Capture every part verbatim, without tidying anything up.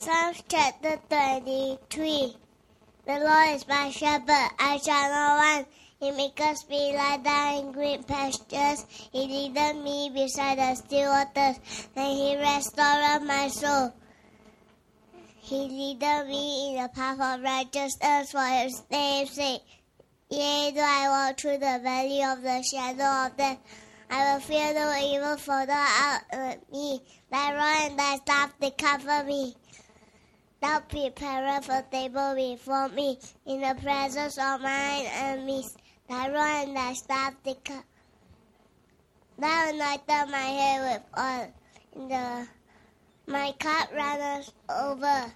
Psalms chapter twenty-three. The Lord is my shepherd, I shall not want. He maketh me lie down in green pastures. He leadeth me beside the still waters, and He restoreth my soul. He leadeth me in the path of righteousness for His name's sake. Yea, though I walk through the valley of the shadow of death, I will fear no evil, for thou art with me. Thy rod and thy staff, they comfort me. Thou preparest a table before me in the presence of mine enemies. Thy rod and thy staff, they comfort. Thou anointest my head with oil, and the, my cup runneth over.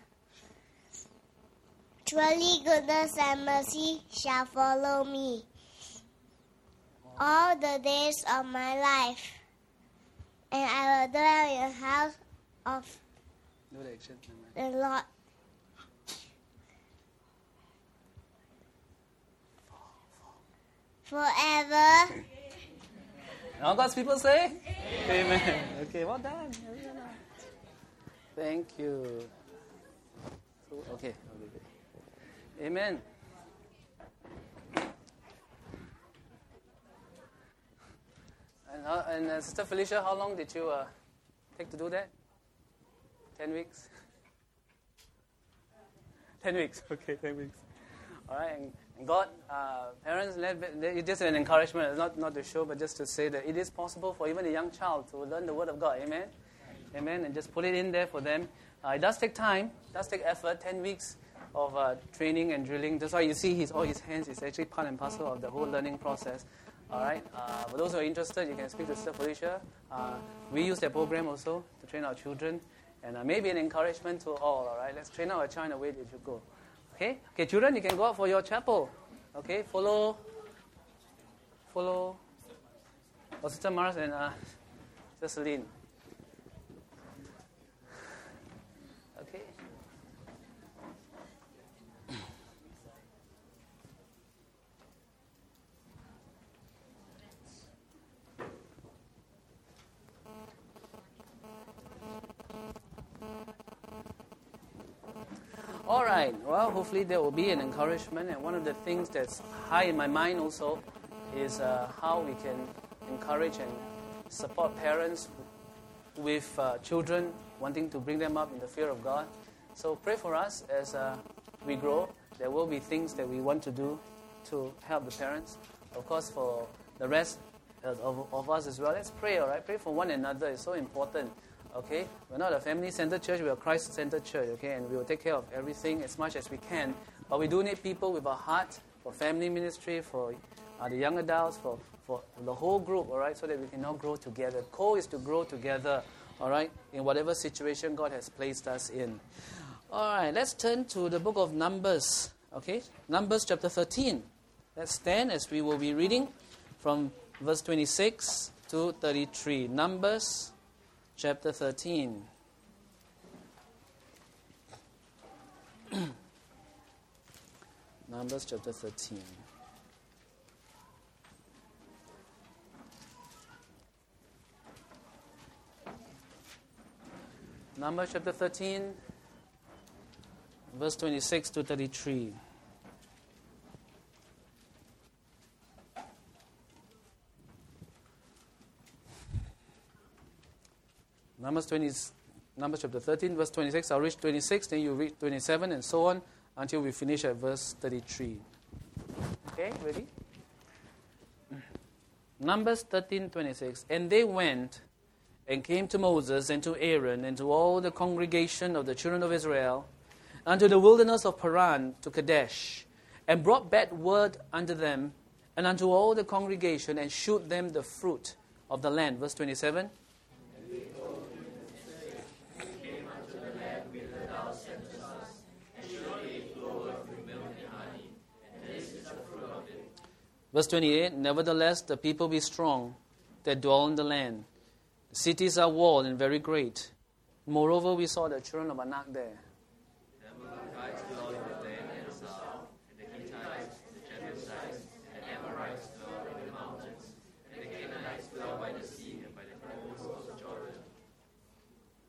Surely goodness and mercy shall follow me all the days of my life, and I will dwell in the house of the Lord forever. All God's people say? Amen. Amen. Okay, well done. Thank you. Okay. Amen. And, uh, and uh, Sister Felicia, how long did you uh, take to do that? Ten weeks? Ten weeks. Okay, ten weeks. All right. And, and God, uh, parents, it's just an encouragement, not, not to show, but just to say that it is possible for even a young child to learn the Word of God. Amen? Amen. And just put it in there for them. Uh, it does take time. It does take effort. Ten weeks of uh, training and drilling. That's why you see his all his hands is actually part and parcel of the whole learning process. All right. Uh, for those who are interested, you can speak to Sister Felicia. Uh, we use that program also to train our children, and uh, maybe an encouragement to all. All right. Let's train our child in the way they should go. Okay. Okay, children, you can go out for your chapel. Okay. Follow. Follow. Oh, Sister Mars and uh, Sister Celine. Okay. All right. Well, hopefully there will be an encouragement. And one of the things that's high in my mind also is uh, how we can encourage and support parents with uh, children, wanting to bring them up in the fear of God. So pray for us as uh, we grow. There will be things that we want to do to help the parents. Of course, for the rest of, of us as well, let's pray, all right? Pray for one another. It's so important. Okay, we're not a family-centered church, we're a Christ-centered church, okay, and we will take care of everything as much as we can. But we do need people with a heart for family ministry, for uh, the young adults, for, for the whole group, all right, so that we can all grow together. The goal is to grow together, all right, in whatever situation God has placed us in. All right, let's turn to the book of Numbers, okay, Numbers chapter thirteen. Let's stand as we will be reading from verse twenty-six to thirty-three. Numbers chapter thirteen. Numbers chapter thirteen. Numbers chapter thirteen, verse twenty-six to thirty-three. Numbers twenty, Numbers chapter thirteen, verse twenty-six. I'll read twenty-six, then you read twenty-seven, and so on until we finish at verse thirty-three. Okay, ready? Numbers thirteen, twenty-six. And they went and came to Moses and to Aaron and to all the congregation of the children of Israel unto the wilderness of Paran to Kadesh, and brought back word unto them and unto all the congregation, and shewed them the fruit of the land. Verse twenty-seven. Verse twenty-eight, nevertheless the people be strong that dwell in the land. The cities are walled and very great. Moreover, we saw the children of Anak there. The Amalekites dwell in the land and the south, and the Hittites, the Jebusites, and the Amorites dwell in the mountains, and the Canaanites dwell by the sea and by the coast of Jordan.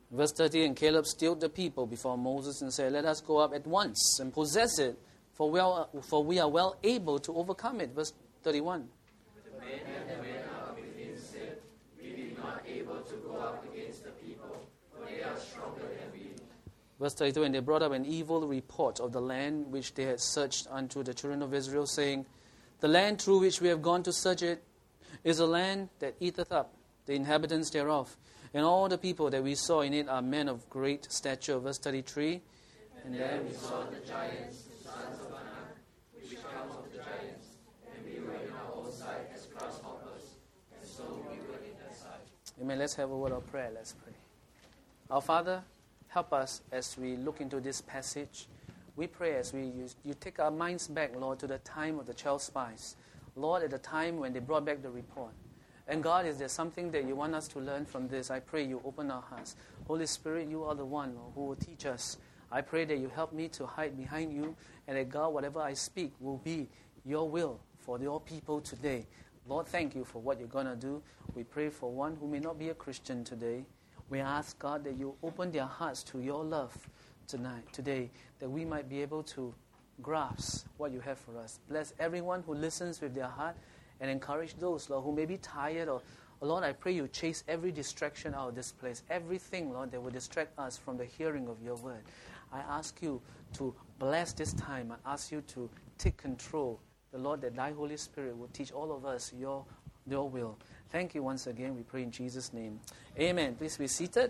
Verse thirty, and Caleb stilled the people before Moses and said, let us go up at once and possess it, for we are, for we are well able to overcome it. Verse thirty-one. The men that went up with him said, we be not able to go up against the people, for they are stronger than we. Verse thirty-two, and they brought up an evil report of the land which they had searched unto the children of Israel, saying, the land through which we have gone to search it is a land that eateth up the inhabitants thereof. And all the people that we saw in it are men of great stature. Verse thirty-three. And there we saw the giants, the sons of Anak, which come of the giants, and we were in our own sight as grasshoppers, and so we were in their sight. Amen. Let's have a word of prayer. Let's pray. Our Father, help us as we look into this passage. We pray as we you, you take our minds back, Lord, to the time of the twelve spies. Lord, at the time when they brought back the report. And God, is there something that you want us to learn from this? I pray you open our hearts. Holy Spirit, you are the one who will teach us. I pray that you help me to hide behind you, and that God, whatever I speak will be your will for your people today. Lord, thank you for what you're going to do. We pray for one who may not be a Christian today. We ask, God, that you open their hearts to your love tonight, today, that we might be able to grasp what you have for us. Bless everyone who listens with their heart, and encourage those, Lord, who may be tired. Or, or, Lord, I pray you chase every distraction out of this place. Everything, Lord, that will distract us from the hearing of your word. I ask you to bless this time. I ask you to take control. The Lord, that thy Holy Spirit will teach all of us your, your will. Thank you once again. We pray in Jesus' name. Amen. Please be seated.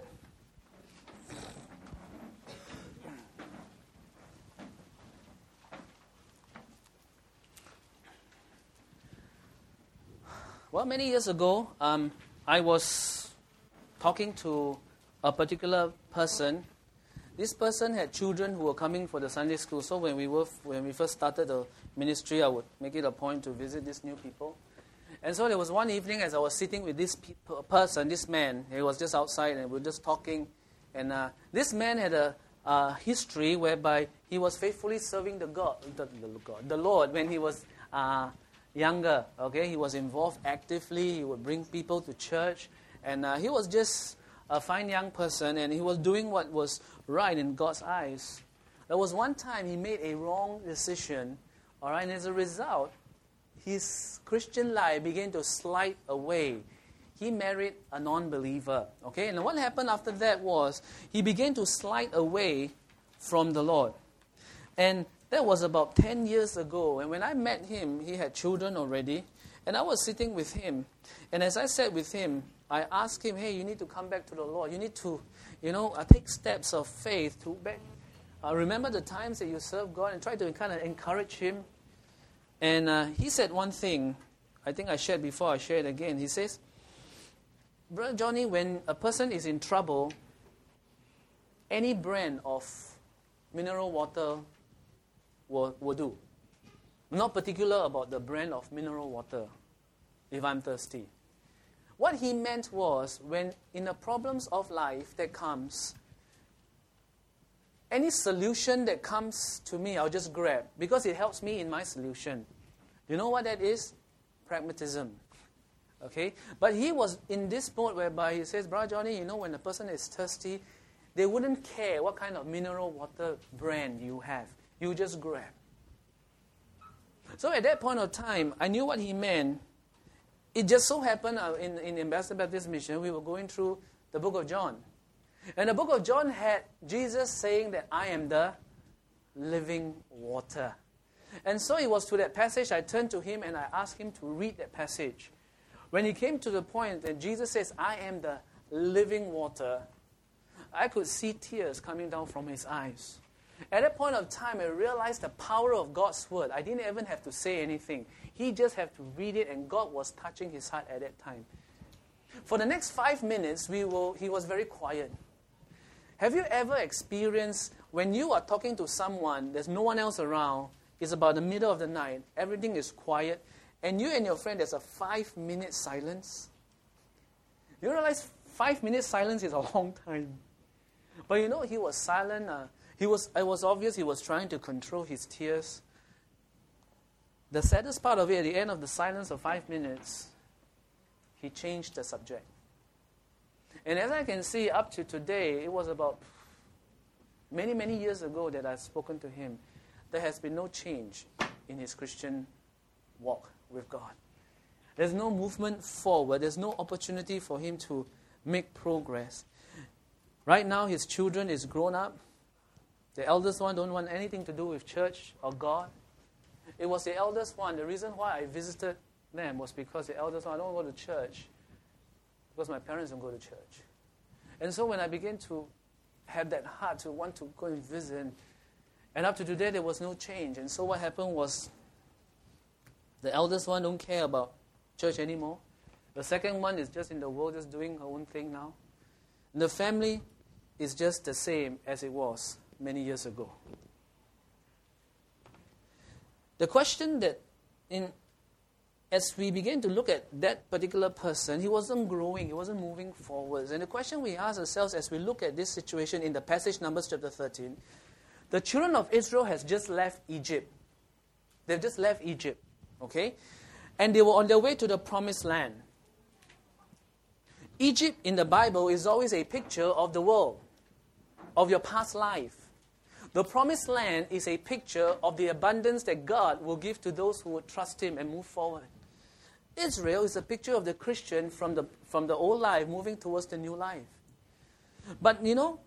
Well, many years ago, um, I was talking to a particular person. This person had children who were coming for the Sunday school. So when we were when we first started the ministry, I would make it a point to visit these new people. And so there was one evening as I was sitting with this pe- person, this man. He was just outside and we were just talking. And uh, this man had a uh, history whereby he was faithfully serving the God, the, the, God, the Lord when he was Uh, younger, okay? He was involved actively. He would bring people to church. And uh, he was just a fine young person, and he was doing what was right in God's eyes. There was one time he made a wrong decision, all right? And as a result, his Christian life began to slide away. He married a non-believer, okay? And what happened after that was he began to slide away from the Lord. And that was about ten years ago. And when I met him, he had children already. And I was sitting with him. And as I sat with him, I asked him, hey, you need to come back to the Lord. You need to, you know, uh, take steps of faith to back. Uh, remember the times that you served God, and try to kind of encourage him. And uh, he said one thing, I think I shared before, I share it again. He says, Brother Johnny, when a person is in trouble, any brand of mineral water Will, will do. I'm not particular about the brand of mineral water if I'm thirsty. What he meant was, when in the problems of life that comes, any solution that comes to me, I'll just grab because it helps me in my solution. You know what that is? Pragmatism. Okay? But he was in this mode whereby he says, Brother Johnny, you know, when a person is thirsty, they wouldn't care what kind of mineral water brand you have. You just grab. So at that point of time, I knew what he meant. It just so happened uh, in, in Ambassador Baptist Mission, we were going through the book of John. And the book of John had Jesus saying that I am the living water. And so it was to that passage I turned to him and I asked him to read that passage. When he came to the point that Jesus says, I am the living water, I could see tears coming down from his eyes. At that point of time, I realized the power of God's word. I didn't even have to say anything. He just had to read it, and God was touching his heart at that time. For the next five minutes, we will, he was very quiet. Have you ever experienced when you are talking to someone, there's no one else around, it's about the middle of the night, everything is quiet, and you and your friend, there's a five-minute silence? You realize five minutes silence is a long time. But you know, he was silent. Uh, He was, it was obvious he was trying to control his tears. The saddest part of it, at the end of the silence of five minutes, he changed the subject. And as I can see, up to today, it was about many, many years ago that I've spoken to him. There has been no change in his Christian walk with God. There's no movement forward. There's no opportunity for him to make progress. Right now, his children is grown up. The eldest one don't want anything to do with church or God. It was the eldest one. The reason why I visited them was because the eldest one, I don't go to church because my parents don't go to church. And so when I began to have that heart to want to go and visit, and up to today, there was no change. And so what happened was the eldest one don't care about church anymore. The second one is just in the world, just doing her own thing now. And the family is just the same as it was many years ago. The question that, in, as we begin to look at that particular person, he wasn't growing, he wasn't moving forwards. And the question we ask ourselves as we look at this situation in the passage, Numbers chapter thirteen, the children of Israel has just left Egypt. They've just left Egypt, okay? And they were on their way to the promised land. Egypt in the Bible is always a picture of the world, of your past life. The promised land is a picture of the abundance that God will give to those who would trust him and move forward. Israel is a picture of the Christian from the, from the old life moving towards the new life. But you know,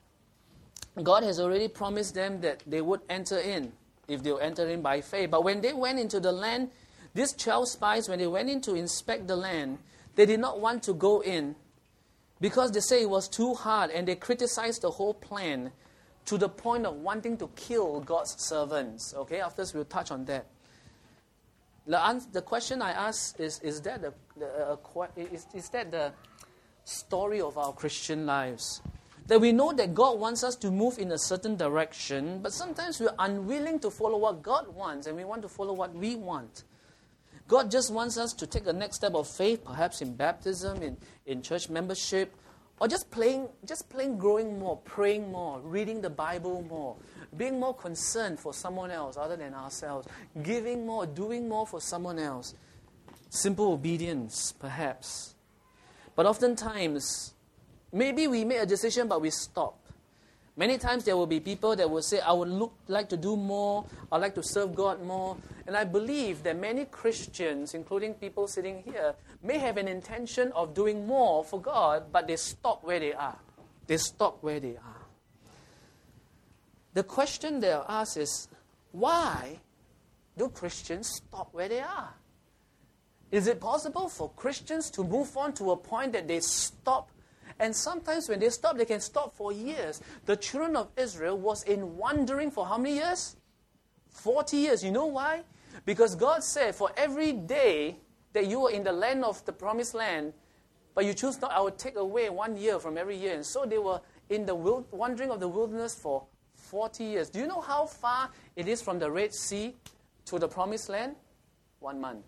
God has already promised them that they would enter in if they'll enter in by faith. But when they went into the land, these twelve spies, when they went in to inspect the land, they did not want to go in because they say it was too hard, and they criticized the whole plan to the point of wanting to kill God's servants. Okay, after this we'll touch on that. The, answer, the question I ask is, is that the, the uh, is, is that the story of our Christian lives? That we know that God wants us to move in a certain direction, but sometimes we're unwilling to follow what God wants, and we want to follow what we want. God just wants us to take the next step of faith, perhaps in baptism, in, in church membership, or just playing, just plain growing more, praying more, reading the Bible more, being more concerned for someone else other than ourselves, giving more, doing more for someone else. Simple obedience, perhaps. But oftentimes, maybe we make a decision, but we stop. Many times there will be people that will say, I would look, like to do more, I'd like to serve God more. And I believe that many Christians, including people sitting here, may have an intention of doing more for God, but they stop where they are. They stop where they are. The question they'll ask is, why do Christians stop where they are? Is it possible for Christians to move on to a point that they stop? And sometimes when they stop, they can stop for years. The children of Israel was in wandering for how many years? forty years. You know why? Because God said, for every day that you are in the land of the promised land, but you choose not, I will take away one year from every year. And so they were in the wild, wandering of the wilderness for forty years. Do you know how far it is from the Red Sea to the promised land? One month.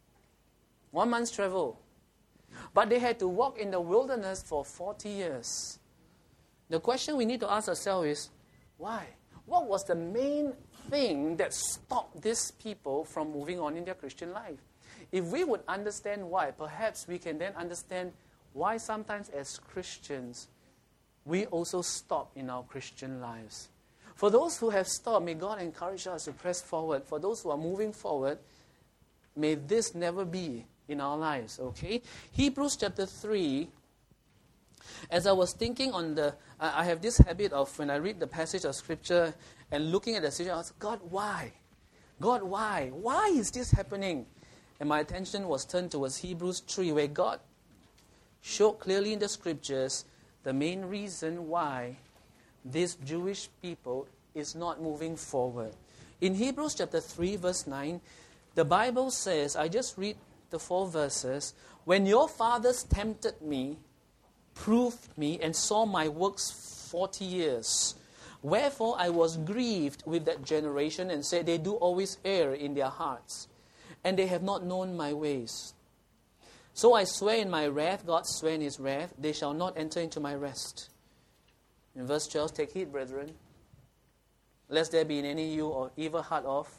One month's travel. But they had to walk in the wilderness for forty years. The question we need to ask ourselves is, why? What was the main thing that stopped these people from moving on in their Christian life? If we would understand why, perhaps we can then understand why sometimes as Christians, we also stop in our Christian lives. For those who have stopped, may God encourage us to press forward. For those who are moving forward, may this never be in our lives, okay? Hebrews chapter three, as I was thinking on the, I have this habit of when I read the passage of Scripture and looking at the situation, I was like, God, why? God, why? Why is this happening? And my attention was turned towards Hebrews three, where God showed clearly in the Scriptures the main reason why this Jewish people is not moving forward. In Hebrews chapter three, verse nine, the Bible says, I just read the four verses, when your fathers tempted me, proved me, and saw my works forty years, wherefore I was grieved with that generation, and said, they do always err in their hearts, and they have not known my ways. So I swear in my wrath, God swear in his wrath, they shall not enter into my rest. In verse twelve, take heed, brethren, lest there be in any of you or evil heart of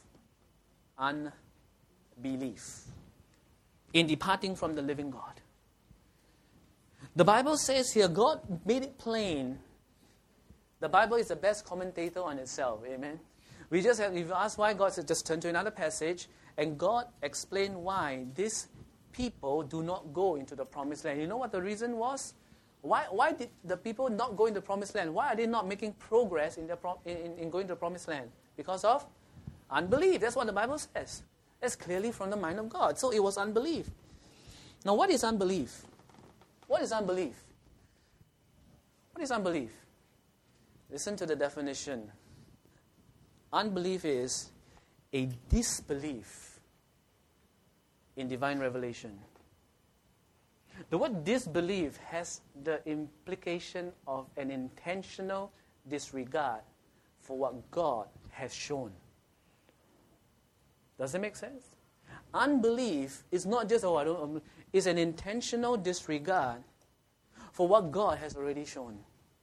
unbelief, in departing from the living God. The Bible says here, God made it plain. The Bible is the best commentator on itself. Amen. We just have, if you ask why, God said, just turn to another passage, and God explained why these people do not go into the promised land. You know what the reason was? Why, why did the people not go into the promised land? Why are they not making progress in, their pro, in, in going to the promised land? Because of unbelief. That's what the Bible says. That's clearly from the mind of God. So it was unbelief. Now, what is unbelief? What is unbelief? What is unbelief? Listen to the definition. Unbelief is a disbelief in divine revelation. The word disbelief has the implication of an intentional disregard for what God has shown. Does that make sense? Unbelief is not just, oh, I don't, it's an intentional disregard for what God has already shown.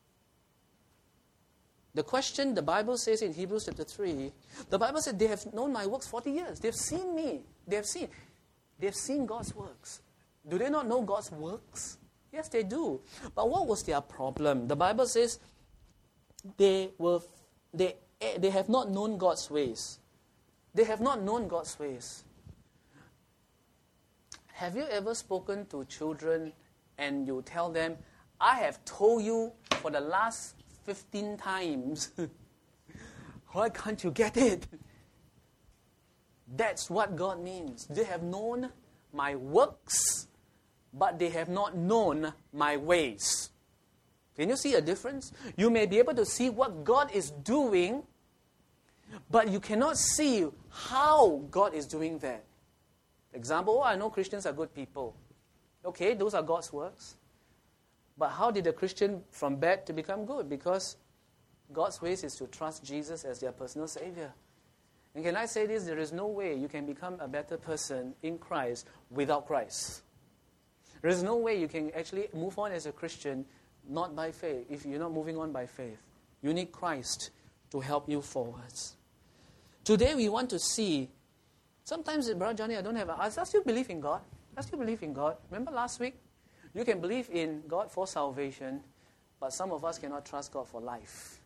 The question, the Bible says in Hebrews chapter three, the Bible said they have known my works forty years. They've seen me. They have seen. They've seen God's works. Do they not know God's works? Yes, they do. But what was their problem? The Bible says they were they they have not known God's ways. They have not known God's ways. Have you ever spoken to children and you tell them, I have told you for the last fifteen times. Why can't you get it? That's what God means. They have known my works, but they have not known my ways. Can you see a difference? You may be able to see what God is doing, but you cannot see how God is doing that. Example, oh, I know Christians are good people. Okay, those are God's works. But how did a Christian from bad to become good? Because God's ways is to trust Jesus as their personal Savior. And can I say this? There is no way you can become a better person in Christ without Christ. There is no way you can actually move on as a Christian not by faith, if you're not moving on by faith. You need Christ to help you forwards. Today we want to see, sometimes, Brother Johnny, I don't have, a, I still believe in God. I still believe in God. Remember last week? You can believe in God for salvation, but some of us cannot trust God for life.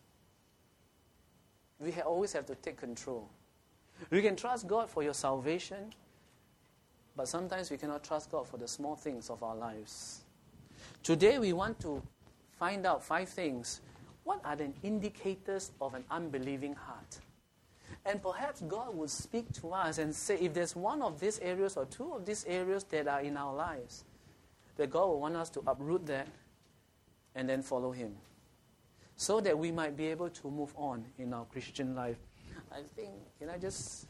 We ha- always have to take control. You can trust God for your salvation, but sometimes we cannot trust God for the small things of our lives. Today we want to find out five things. What are the indicators of an unbelieving heart? And perhaps God will speak to us and say, if there's one of these areas or two of these areas that are in our lives, that God will want us to uproot that and then follow Him, so that we might be able to move on in our Christian life. I think, can I just...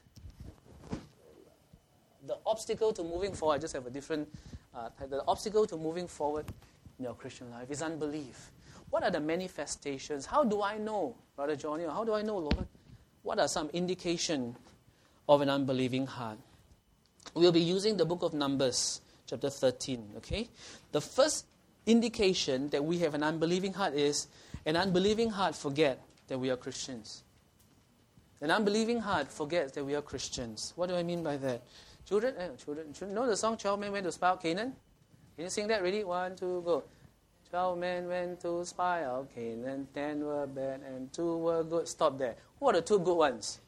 The obstacle to moving forward, I just have a different... Uh, the obstacle to moving forward in your Christian life is unbelief. What are the manifestations? How do I know, Brother Johnny, or how do I know, Lord? What are some indication of an unbelieving heart? We'll be using the book of Numbers, chapter thirteen, okay? The first indication that we have an unbelieving heart is an unbelieving heart forget that we are Christians. An unbelieving heart forgets that we are Christians. What do I mean by that? Children, eh, children, children know the song, twelve men went to spy out Canaan? Can you sing that? Ready? One, two, go. Twelve men went to spy out Canaan, ten were bad and two were good. Stop there. Who are the two good ones?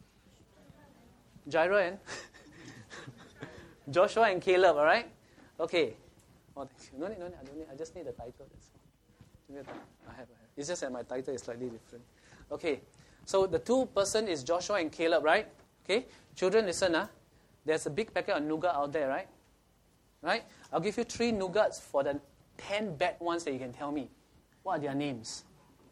Jairo and Joshua and Caleb, all right? Okay. Oh, no need, no need. I don't need. I just need the title. That's all. I have, I have. It's just that my title is slightly different. Okay. So the two person is Joshua and Caleb, right? Okay. Children, listen. Huh? There's a big packet of nougat out there, right? Right? I'll give you three nougats for the ten bad ones that you can tell me. What are their names?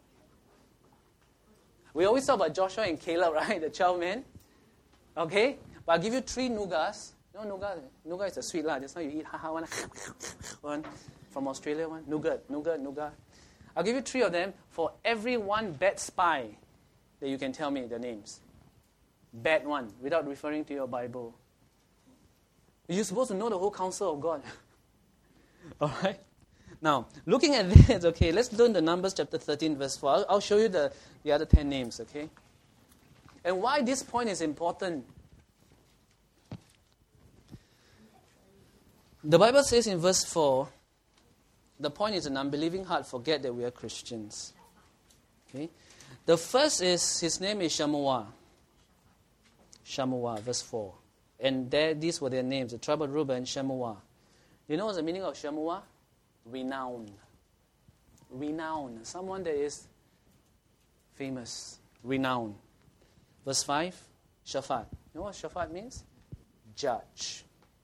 We always talk about Joshua and Caleb, right? The twelve men. Okay? But I'll give you three nougats. No, nougat. Nougat is a sweet lah. Just now you eat haha one. One from Australia, one. Nougat, nougat, nougat. I'll give you three of them for every one bad spy that you can tell me the names. Bad one, without referring to your Bible. You're supposed to know the whole counsel of God. All right? Now, looking at this, okay, let's learn the Numbers chapter thirteen, verse four. I'll, I'll show you the, the other ten names, okay? And why this point is important. The Bible says in verse four, the point is an unbelieving heart forget that we are Christians. Okay? The first is, his name is Shammua. Shammua, verse four. And there, these were their names, the tribe of Reuben, Shammua. You know what's the meaning of Shammua? Renowned. Renowned. Someone that is famous. Renowned. Verse five, Shaphat. You know what Shaphat means? Judge.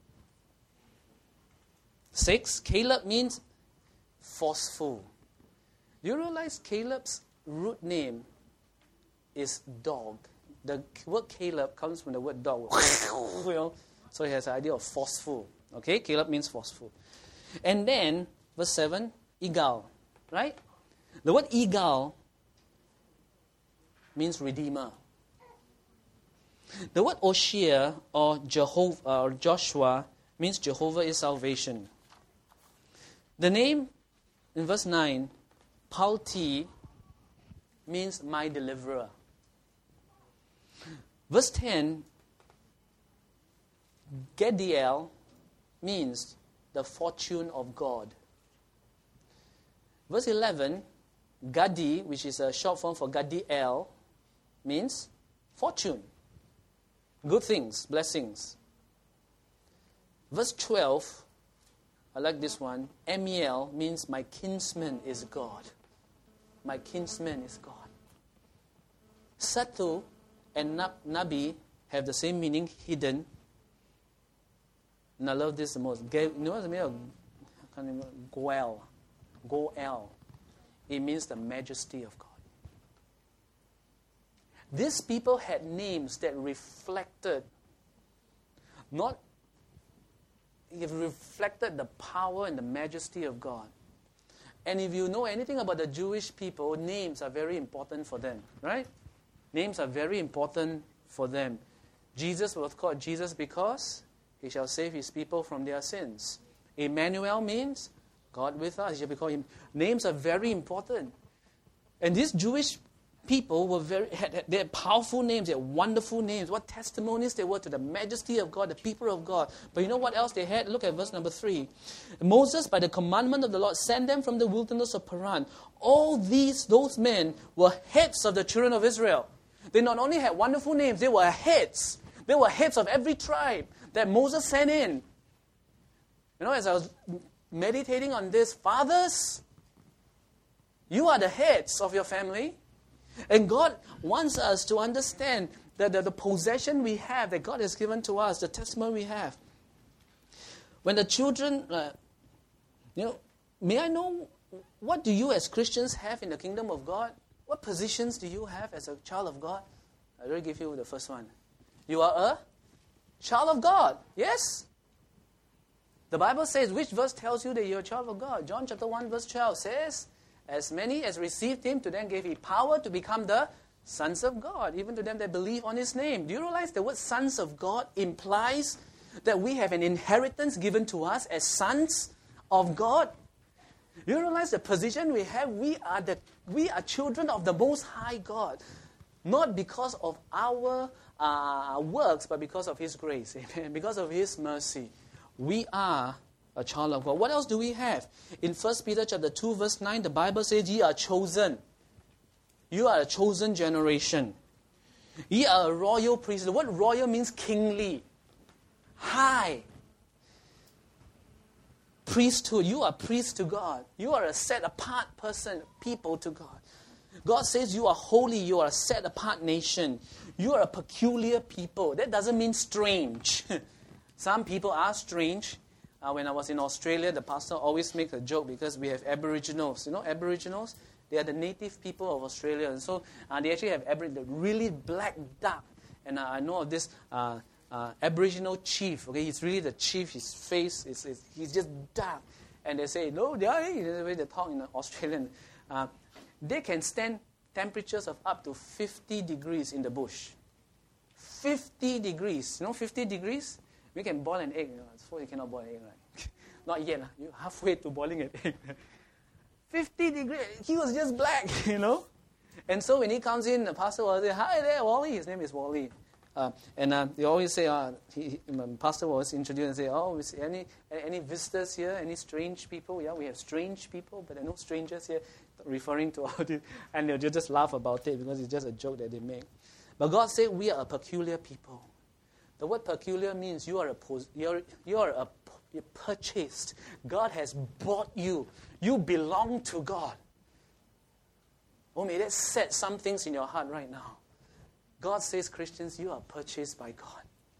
Six, Caleb means forceful. Do you realize Caleb's root name is dog? The word Caleb comes from the word dog. You know, so he has the idea of forceful. Okay, Caleb means forceful. And then, verse seven, Igal. Right? The word Igal means redeemer. The word Oshia or Jehovah or Joshua means Jehovah is salvation. The name in verse nine, Palti, means my deliverer. Verse ten, Gediel means the fortune of God. Verse eleven, Gadi, which is a short form for Gadiel, means fortune, good things, blessings. Verse twelve, I like this one, Amiel means my kinsman is God. My kinsman is God. Satu and Nabi have the same meaning, hidden. And I love this the most. You know what's the meaning of I can't remember, Goel? Goel. It means the majesty of God. These people had names that reflected, not, it reflected the power and the majesty of God. And if you know anything about the Jewish people, names are very important for them, right? Names are very important for them. Jesus was called Jesus because he shall save his people from their sins. Emmanuel means God with us. You shall be called him. Names are very important. And these Jewish people were very had, had they had powerful names, they had wonderful names. What testimonies they were to the majesty of God, the people of God. But you know what else they had? Look at verse number three. Moses, by the commandment of the Lord, sent them from the wilderness of Paran. All these, those men were heads of the children of Israel. They not only had wonderful names, they were heads. They were heads of every tribe that Moses sent in. You know, as I was meditating on this, fathers, you are the heads of your family. And God wants us to understand that the, the possession we have, that God has given to us, the testimony we have. When the children, uh, you know, may I know, what do you as Christians have in the kingdom of God? What positions do you have as a child of God? I will give you the first one. You are a child of God. Yes? The Bible says, which verse tells you that you're a child of God? John chapter one verse twelve says, as many as received him, to them gave he power to become the sons of God, even to them that believe on his name. Do you realize the word sons of God implies that we have an inheritance given to us as sons of God? Do you realize the position we have? We are the we are children of the Most High God, not because of our uh, works, but because of his grace, amen. Because of his mercy. We are a child of God. What else do we have? In First Peter chapter two, verse nine, the Bible says, ye are chosen. You are a chosen generation. Ye are a royal priesthood. The word royal means kingly, high. Priesthood. You are priest to God. You are a set-apart person, people to God. God says you are holy. You are a set-apart nation. You are a peculiar people. That doesn't mean strange. Some people are strange. Uh, when I was in Australia, the pastor always makes a joke because we have Aboriginals. You know Aboriginals? They are the native people of Australia. And so uh, they actually have Abor- the really black duck. And uh, I know of this uh, uh, Aboriginal chief. Okay, he's really the chief. His face, is, is he's just dark. And they say, no, they are, the way they talk in Australian. Uh, they can stand temperatures of up to fifty degrees in the bush. fifty degrees. You know fifty degrees? We can boil an egg. You know, so you cannot boil an egg, right? Not yet. Uh, you're halfway to boiling an egg. fifty degrees. He was just black, you know. And so when he comes in, the pastor will say, hi there, Wally. His name is Wally. Uh, and uh, they always say, uh, he, he, my pastor will always introduce and say, oh, is any any visitors here? Any strange people? Yeah, we have strange people, but there are no strangers here, referring to all this. And they'll just laugh about it because it's just a joke that they make. But God said we are a peculiar people. The word peculiar means you are a you're, you are a you're purchased. God has bought you. You belong to God. Oh, may that set some things in your heart right now. God says, Christians, you are purchased by God.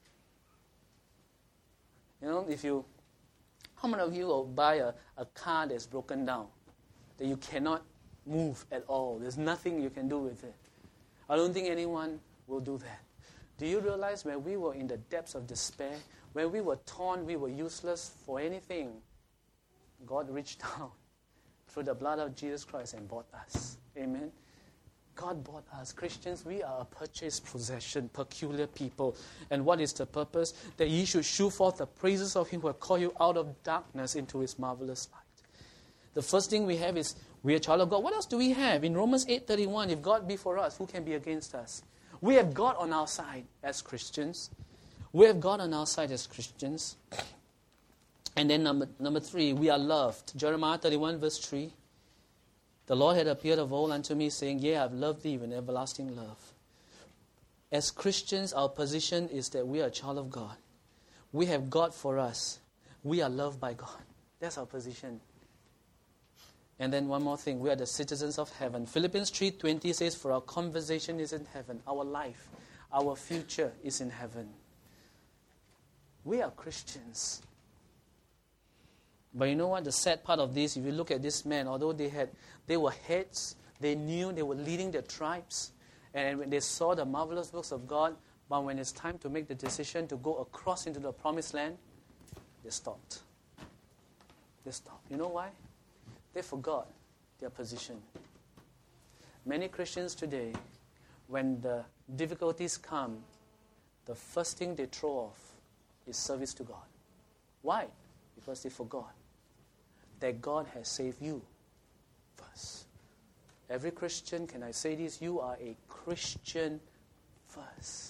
You know, if you, how many of you will buy a, a car that's broken down, that you cannot move at all? There's nothing you can do with it. I don't think anyone will do that. Do you realize when we were in the depths of despair, when we were torn, we were useless for anything, God reached down through the blood of Jesus Christ and bought us. Amen. God bought us. Christians, we are a purchased possession, peculiar people. And what is the purpose? That ye should shew forth the praises of him who has called you out of darkness into his marvelous light. The first thing we have is we are a child of God. What else do we have? In Romans eight thirty-one, if God be for us, who can be against us? We have God on our side as Christians. We have God on our side as Christians. And then number, number three, we are loved. Jeremiah thirty-one verse three. The Lord had appeared of old unto me, saying, Yea, I have loved thee with everlasting love. As Christians, our position is that we are a child of God. We have God for us. We are loved by God. That's our position. And then one more thing, we are the citizens of heaven. Philippians three twenty says, For our conversation is in heaven. Our life, our future is in heaven. We are Christians. But you know what? The sad part of this, if you look at this man, although they had, they were heads, they knew they were leading their tribes, and when they saw the marvelous works of God, but when it's time to make the decision to go across into the promised land, they stopped. They stopped. You know why? They forgot their position. Many Christians today, when the difficulties come, the first thing they throw off is service to God. Why? Because they forgot that God has saved you first. Every Christian, can I say this? You are a Christian first.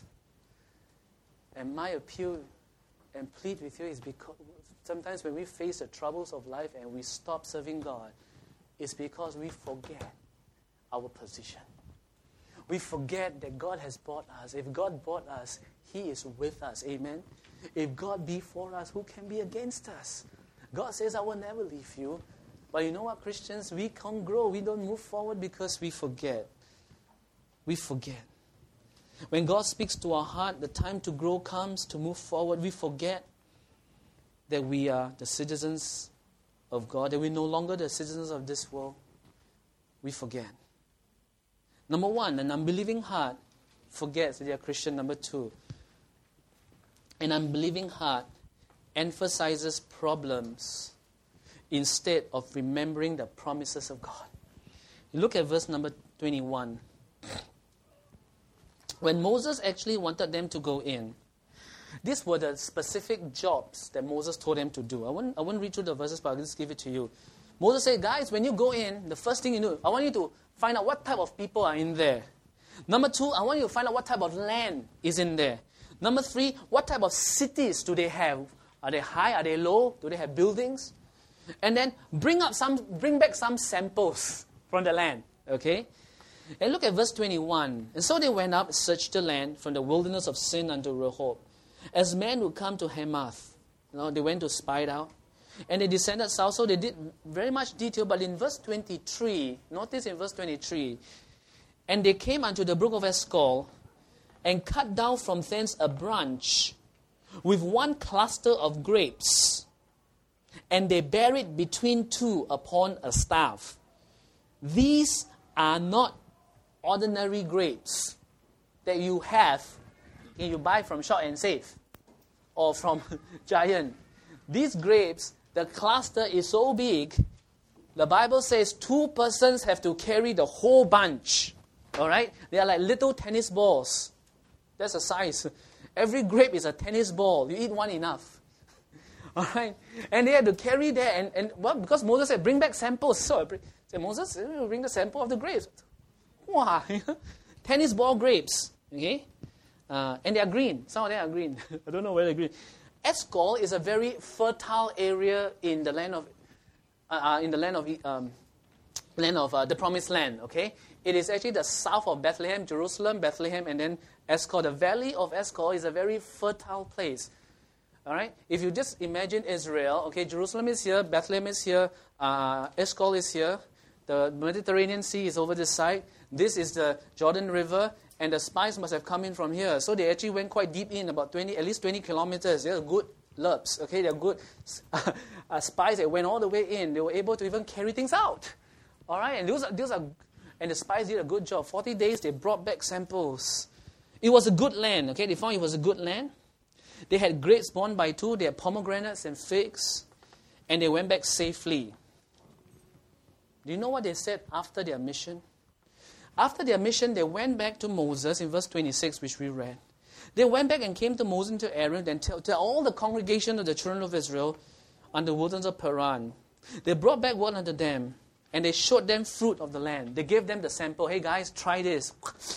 And my appeal and plead with you is because sometimes when we face the troubles of life and we stop serving God, it's because we forget our position. We forget that God has bought us. If God bought us, He is with us. Amen? If God be for us, who can be against us? God says, I will never leave you. But you know what, Christians? We can't grow. We don't move forward because we forget. We forget. When God speaks to our heart, the time to grow comes, to move forward. We forget that we are the citizens of God, that we're no longer the citizens of this world. We forget. Number one, an unbelieving heart forgets that they are Christian. Number two, an unbelieving heart emphasizes problems instead of remembering the promises of God. You look at verse number twenty-one. When Moses actually wanted them to go in, these were the specific jobs that Moses told them to do. I won't, I won't read through the verses, but I'll just give it to you. Moses said, guys, when you go in, the first thing you do, I want you to find out what type of people are in there. Number two, I want you to find out what type of land is in there. Number three, what type of cities do they have? Are they high? Are they low? Do they have buildings? And then bring up some, bring back some samples from the land. Okay? And look at verse twenty-one. And so they went up, searched the land from the wilderness of Sin unto Rehob. As men would come to Hamath, you know, they went to spy it out. And they descended south. So they did very much detail. But in verse twenty-three, notice in verse twenty-three, and they came unto the brook of Eshcol, and cut down from thence a branch with one cluster of grapes, and they bare it between two upon a staff. These are not ordinary grapes that you have and you buy from Shop and Save or from Giant. These grapes, the cluster is so big, the Bible says two persons have to carry the whole bunch. All right? They are like little tennis balls. That's the size. Every grape is a tennis ball. You eat one enough. All right? And they had to carry there. And, and well, because Moses said, bring back samples. So I said, Moses, bring the sample of the grapes. Wow. Tennis ball grapes. Okay? Uh, and they are green. Some of them are green. I don't know whether they're green. Eshcol is a very fertile area in the land of, uh, in the land of, um, land of uh, the Promised Land. Okay, it is actually the south of Bethlehem, Jerusalem, Bethlehem, and then Eshcol. The valley of Eshcol is a very fertile place. All right. If you just imagine Israel, okay, Jerusalem is here, Bethlehem is here, uh, Eshcol is here, the Mediterranean Sea is over this side. This is the Jordan River. And the spies must have come in from here. So they actually went quite deep in, about twenty, at least twenty kilometers. They're good lurps, okay? They're good uh, spies that went all the way in. They were able to even carry things out. All right? And those are, those are, and the spies did a good job. forty days, they brought back samples. It was a good land, okay? They found it was a good land. They had grapes borne by two. They had pomegranates and figs. And they went back safely. Do you know what they said after their mission? After their mission, they went back to Moses in verse twenty-six, which we read. They went back and came to Moses and to Aaron and to, to all the congregation of the children of Israel on the wilderness of Paran. They brought back word unto them, and they showed them fruit of the land. They gave them the sample. Hey guys, try this.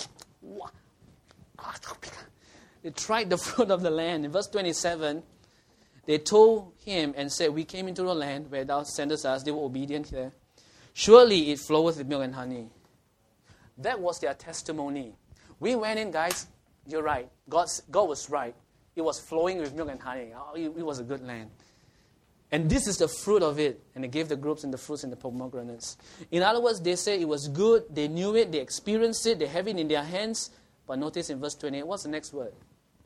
They tried the fruit of the land. In verse twenty-seven, they told him and said, we came into the land where thou sendest us. They were obedient there. Surely it floweth with milk and honey. That was their testimony. We went in, guys, you're right. God's, God was right. It was flowing with milk and honey. Oh, it, it was a good land. And this is the fruit of it. And they gave the groups and the fruits and the pomegranates. In other words, they say it was good. They knew it. They experienced it. They have it in their hands. But notice in verse twenty-eight, what's the next word?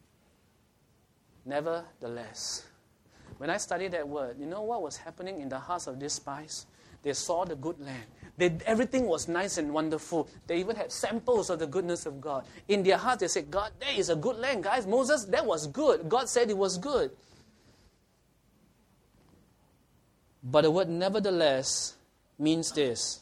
Nevertheless. When I studied that word, you know what was happening in the hearts of these spies? They saw the good land. They, everything was nice and wonderful. They even had samples of the goodness of God. In their hearts, they said, God, that is a good land, guys. Moses, that was good. God said it was good. But the word nevertheless means this.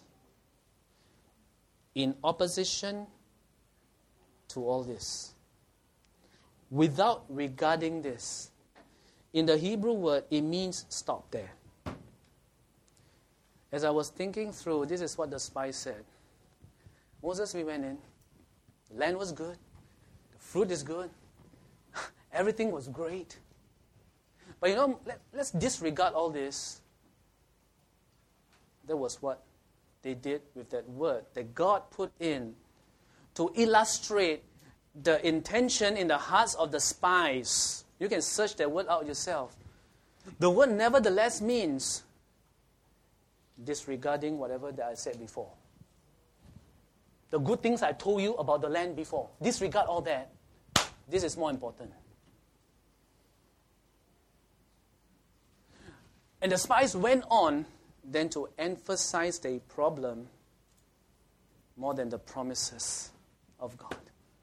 In opposition to all this. Without regarding this. In the Hebrew word, it means stop there. As I was thinking through, this is what the spies said. Moses, we went in. The land was good. The fruit is good. Everything was great. But you know, let, let's disregard all this. That was what they did with that word that God put in to illustrate the intention in the hearts of the spies. You can search that word out yourself. The word nevertheless means disregarding whatever that I said before. The good things I told you about the land before. Disregard all that. This is more important. And the spies went on then to emphasize the problem more than the promises of God.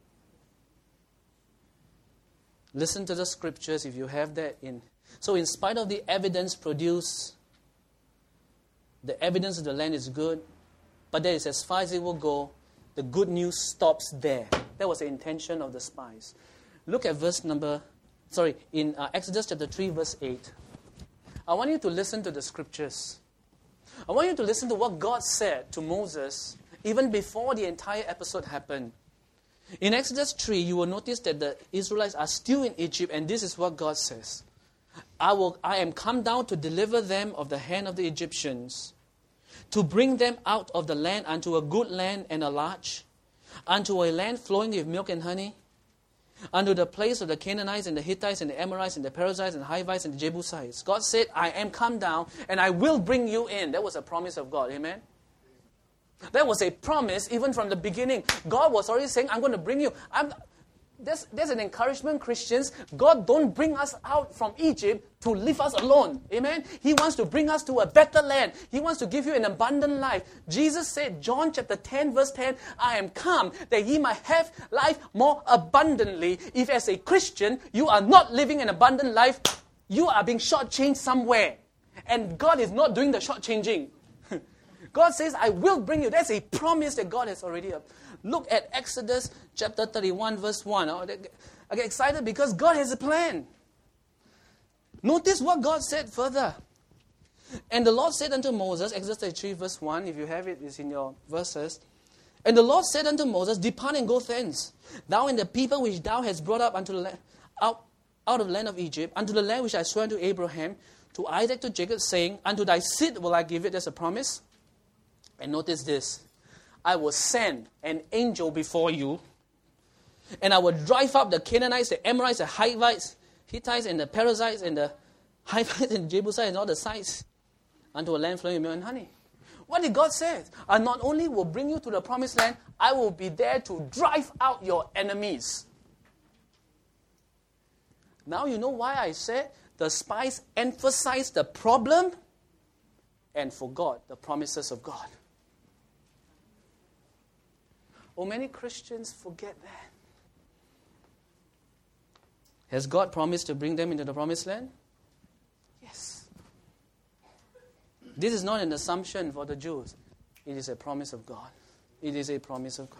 Listen to the scriptures if you have that in. So in spite of the evidence produced, the evidence of the land is good, but that is as far as it will go. The good news stops there. That was the intention of the spies. Look at verse number, sorry, in uh, Exodus chapter three, verse eight. I want you to listen to the scriptures. I want you to listen to what God said to Moses even before the entire episode happened. In Exodus three, you will notice that the Israelites are still in Egypt, and this is what God says. I will, I am come down to deliver them of the hand of the Egyptians, to bring them out of the land unto a good land and a large, unto a land flowing with milk and honey, unto the place of the Canaanites and the Hittites and the Amorites and the Perizzites and the Hivites and the Jebusites. God said, I am come down and I will bring you in. That was a promise of God. Amen? That was a promise even from the beginning. God was already saying, I'm going to bring you. I'm, there's, there's an encouragement, Christians. God don't bring us out from Egypt to leave us alone. Amen? He wants to bring us to a better land. He wants to give you an abundant life. Jesus said, John chapter ten, verse ten, I am come that ye might have life more abundantly. If as a Christian, you are not living an abundant life, you are being shortchanged somewhere. And God is not doing the shortchanging. God says, I will bring you. That's a promise that God has already. Look at Exodus chapter thirty-one, verse one. I get excited because God has a plan. Notice what God said further. And the Lord said unto Moses, Exodus thirty-three, verse one, if you have it, it's in your verses. And the Lord said unto Moses, Depart and go thence, thou and the people which thou hast brought up unto the land, out, out of the land of Egypt, unto the land which I swore unto Abraham, to Isaac, to Jacob, saying, Unto thy seed will I give it. There's a promise. And notice this. I will send an angel before you, and I will drive up the Canaanites, the Amorites, the Hivites, Hittites, and the Perizzites, and the Hivites, and Jebusites, and all the sites, unto a land flowing with milk and honey. What did God say? I not only will bring you to the promised land, I will be there to drive out your enemies. Now you know why I said the spies emphasized the problem and forgot the promises of God. Oh, many Christians forget that. Has God promised to bring them into the promised land? Yes. This is not an assumption for the Jews. It is a promise of God. It is a promise of God.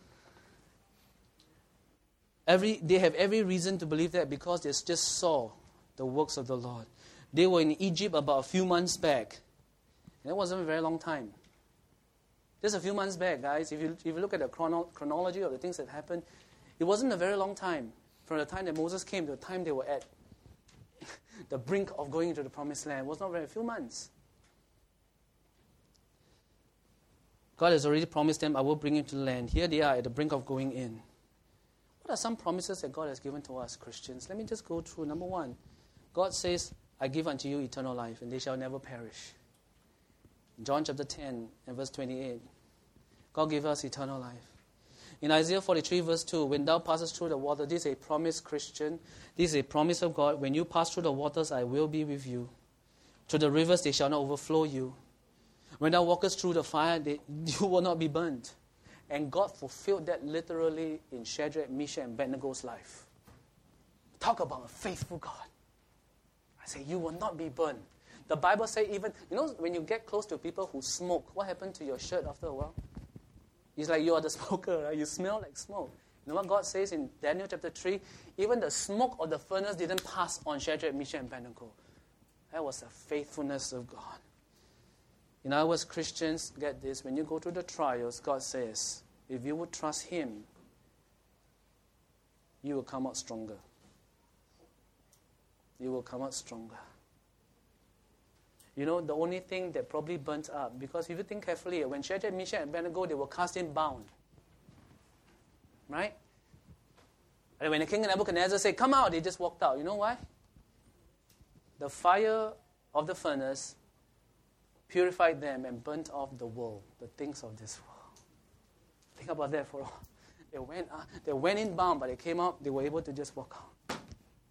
Every, they have every reason to believe that because they just saw the works of the Lord. They were in Egypt about a few months back. And it wasn't a very long time. Just a few months back, guys. If you, if you look at the chrono, chronology of the things that happened, it wasn't a very long time. From the time that Moses came to the time they were at the brink of going into the promised land. It was not very few months. God has already promised them, I will bring you to the land. Here they are at the brink of going in. What are some promises that God has given to us, Christians? Let me just go through. Number one, God says, I give unto you eternal life, and they shall never perish. John chapter ten and verse twenty-eight. God gave us eternal life. In Isaiah forty-three verse two, when thou passest through the water, this is a promise, Christian. This is a promise of God. When you pass through the waters, I will be with you. To the rivers, they shall not overflow you. When thou walkest through the fire, they, you will not be burnt. And God fulfilled that literally in Shadrach, Meshach, and Abednego's life. Talk about a faithful God. I say, you will not be burned. The Bible says even, you know, when you get close to people who smoke, what happened to your shirt after a while? It's like you are the smoker, right? You smell like smoke. You know what God says in Daniel chapter three? Even the smoke of the furnace didn't pass on Shadrach, Meshach, and Abednego. That was the faithfulness of God. In other words, Christians, get this. When you go through the trials, God says, if you would trust Him, you will come out stronger. You will come out stronger. You know, the only thing that probably burnt up, because if you think carefully, when Shadrach, Meshach, and Abednego, they were cast in bound. Right? And when the king Nebuchadnezzar said, come out, they just walked out. You know why? The fire of the furnace purified them and burnt off the world, the things of this world. Think about that for a while. They went, uh, they went in bound, but they came out, they were able to just walk out.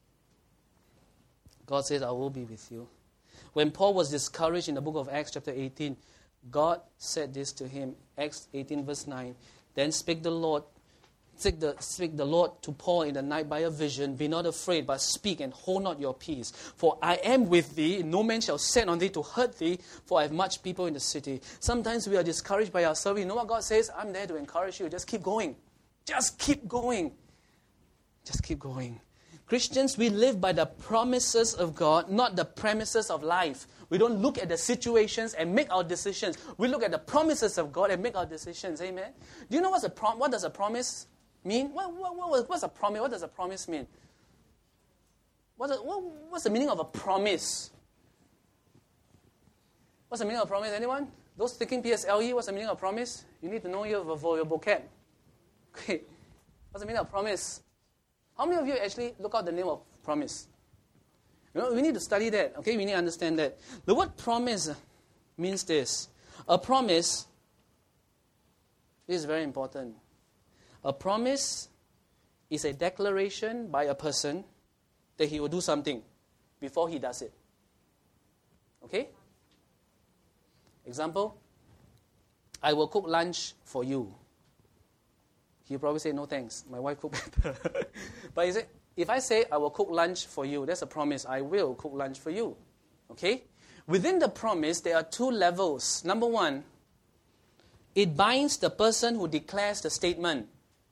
God says, I will be with you. When Paul was discouraged in the book of Acts chapter eighteen, God said this to him, Acts eighteen verse nine, then spake the Lord, spake the, spake the Lord to Paul in the night by a vision, be not afraid, but speak and hold not your peace. For I am with thee, no man shall send on thee to hurt thee, for I have much people in the city. Sometimes we are discouraged by ourselves. You know what God says? I'm there to encourage you. Just keep going. Just keep going. Just keep going. Christians, we live by the promises of God, not the premises of life. We don't look at the situations and make our decisions. We look at the promises of God and make our decisions. Amen? Do you know what's a prom- what does a promise mean? What, what, what, what's a promise? What does a promise mean? What's, a, what, what's the meaning of a promise? What's the meaning of a promise? Anyone? Those taking P S L E, what's the meaning of a promise? You need to know your, your vocab. Okay. What's the meaning of promise? How many of you actually look out the name of promise? You know, we need to study that, okay? We need to understand that. The word promise means this. A promise, this is very important. A promise is a declaration by a person that he will do something before he does it. Okay? Example, I will cook lunch for you. He'll probably say, no thanks, my wife cooked better. But is it, if I say, I will cook lunch for you, that's a promise. I will cook lunch for you. Okay? Within the promise, there are two levels. Number one, it binds the person who declares the statement.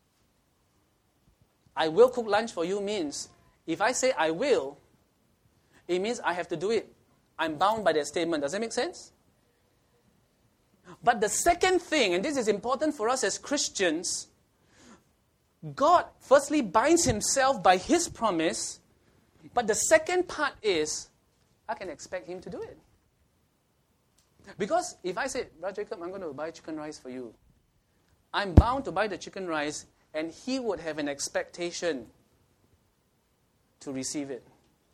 I will cook lunch for you means, if I say I will, it means I have to do it. I'm bound by that statement. Does that make sense? But the second thing, and this is important for us as Christians, God firstly binds himself by his promise, but the second part is, I can expect him to do it. Because if I say, Brother Jacob, I'm going to buy chicken rice for you, I'm bound to buy the chicken rice, and he would have an expectation to receive it.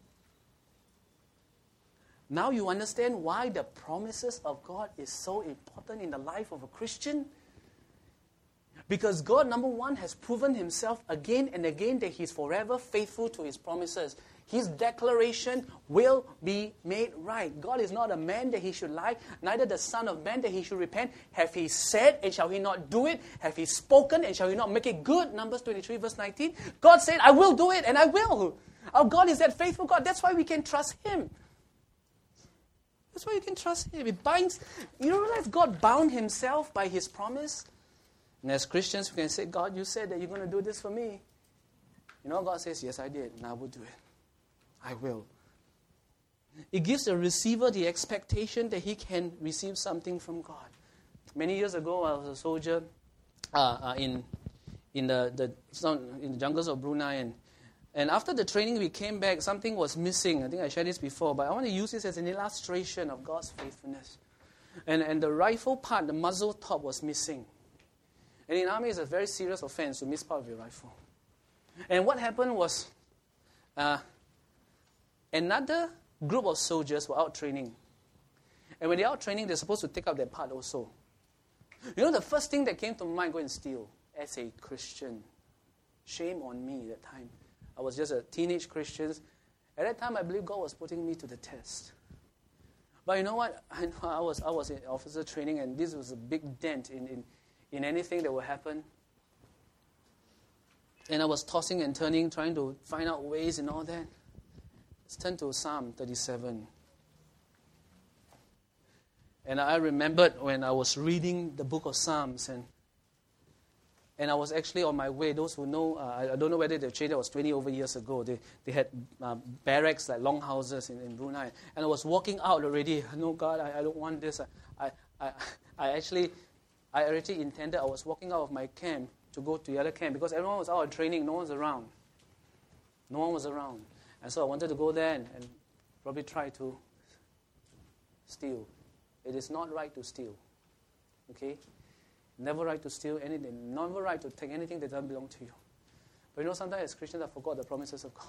Now you understand why the promises of God is so important in the life of a Christian? Because God, number one, has proven himself again and again that he's forever faithful to his promises. His declaration will be made right. God is not a man that he should lie, neither the Son of Man that he should repent. Have he said, and shall he not do it? Have he spoken, and shall he not make it good? Numbers twenty-three, verse nineteen. God said, I will do it, and I will. Our God is that faithful God. That's why we can trust him. That's why you can trust him. He binds. You don't realize God bound himself by his promise? And as Christians, we can say, God, you said that you're going to do this for me. You know, God says, yes, I did, and I will do it. I will. It gives the receiver the expectation that he can receive something from God. Many years ago, I was a soldier uh, uh, in in the, the in the jungles of Brunei, and and after the training, we came back. Something was missing. I think I shared this before, but I want to use this as an illustration of God's faithfulness. And and the rifle part, the muzzle top, was missing. And in army, it's a very serious offense to miss part of your rifle. And what happened was, uh, another group of soldiers were out training. And when they're out training, they're supposed to take out their part also. You know, the first thing that came to my mind, go and steal. As a Christian, shame on me that time. I was just a teenage Christian. At that time, I believe God was putting me to the test. But you know what? I, I was I was in officer training, and this was a big dent in, in, in anything that would happen. And I was tossing and turning, trying to find out ways and all that. Let's turn to Psalm thirty-seven. And I remembered when I was reading the book of Psalms, and and I was actually on my way. Those who know, uh, I don't know whether they changed. That was twenty over years ago. They they had uh, barracks, like long houses in, in Brunei. And I was walking out already. No, God, I, I don't want this. I, I I actually, I already intended. I was walking out of my camp to go to the other camp because everyone was out of training. No one was around. No one was around. And so I wanted to go there and, and probably try to steal. It is not right to steal. Okay? Never right to steal anything. Never right to take anything that doesn't belong to you. But you know, sometimes as Christians, I forgot the promises of God.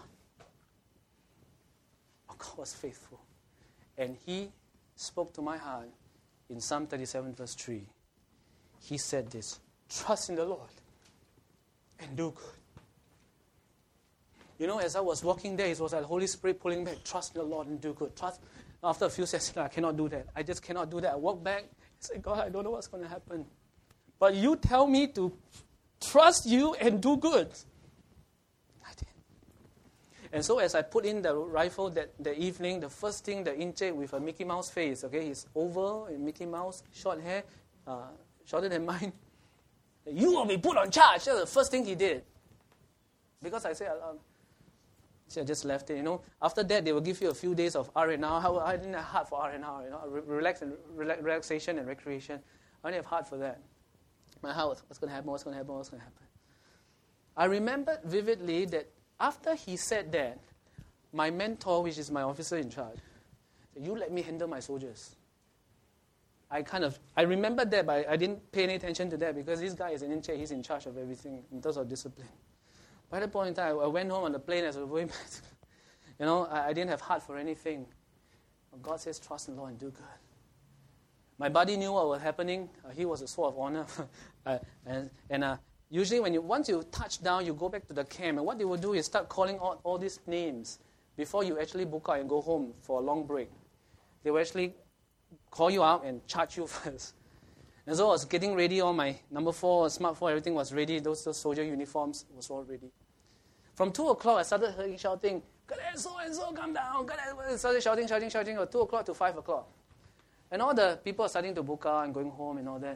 Oh, God was faithful. And he spoke to my heart in Psalm thirty-seven, verse three. He said this, trust in the Lord and do good. You know, as I was walking there, it was like the Holy Spirit pulling back, trust in the Lord and do good. Trust. After a few seconds, I cannot do that. I just cannot do that. I walk back and say, God, I don't know what's going to happen. But you tell me to trust you and do good. I did. And so as I put in the rifle that the evening, the first thing, the intake with a Mickey Mouse face, okay, he's oval, and Mickey Mouse, short hair, uh, shorter than mine. You will be put on charge. That's the first thing he did. Because I said, uh, so I just left it, you know. After that, they will give you a few days of R and R. I didn't have heart for R and R, you know, relax and relax, relaxation and recreation. I didn't have heart for that. My heart was, what's going to happen, what's going to happen, what's going to happen. I remembered vividly that after he said that, my mentor, which is my officer in charge, said, you let me handle my soldiers. I kind of, I remembered that, but I didn't pay any attention to that because this guy is an in-charge, he's in charge of everything in terms of discipline. By that point in time, I went home on the plane as I was going back. You know, I, I didn't have heart for anything. But God says, trust in the Lord and do good. My buddy knew what was happening. Uh, he was a sword of honor. uh, and and uh, usually when you once you touch down, you go back to the camp. And what they will do is start calling out all these names before you actually book out and go home for a long break. They will actually call you out and charge you first. And so I was getting ready. All my number four, smart four, everything was ready. Those, those soldier uniforms was all ready. From two o'clock, I started hearing shouting, so and so, come down. I started shouting, shouting, shouting, from two o'clock to five o'clock. And all the people are starting to book out and going home and all that.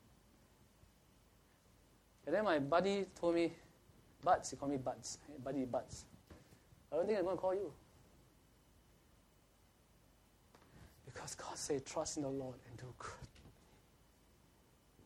And then my buddy told me, Buds, he called me Buds. Hey, buddy, Buds. I don't think I'm going to call you. Because God said, trust in the Lord and do good.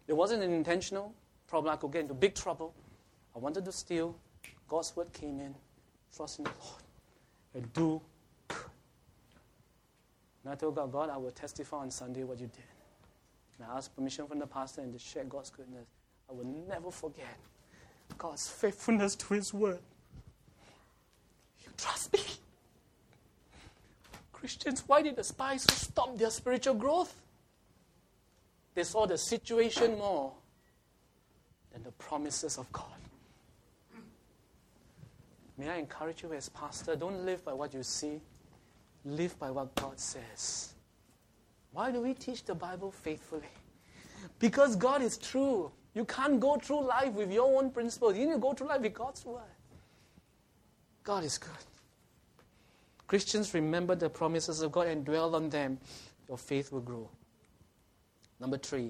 It wasn't an intentional problem. I could get into big trouble. I wanted to steal. God's word came in. Trust in the Lord. And do good. And I told God, God, I will testify on Sunday what you did. And I asked permission from the pastor and to share God's goodness. I will never forget God's faithfulness to His word. You trust me. Christians, why did the spies stop their spiritual growth? They saw the situation more than the promises of God. May I encourage you as pastor, don't live by what you see. Live by what God says. Why do we teach the Bible faithfully? Because God is true. You can't go through life with your own principles. You need to go through life with God's word. God is good. Christians, remember the promises of God and dwell on them. Your faith will grow. Number three,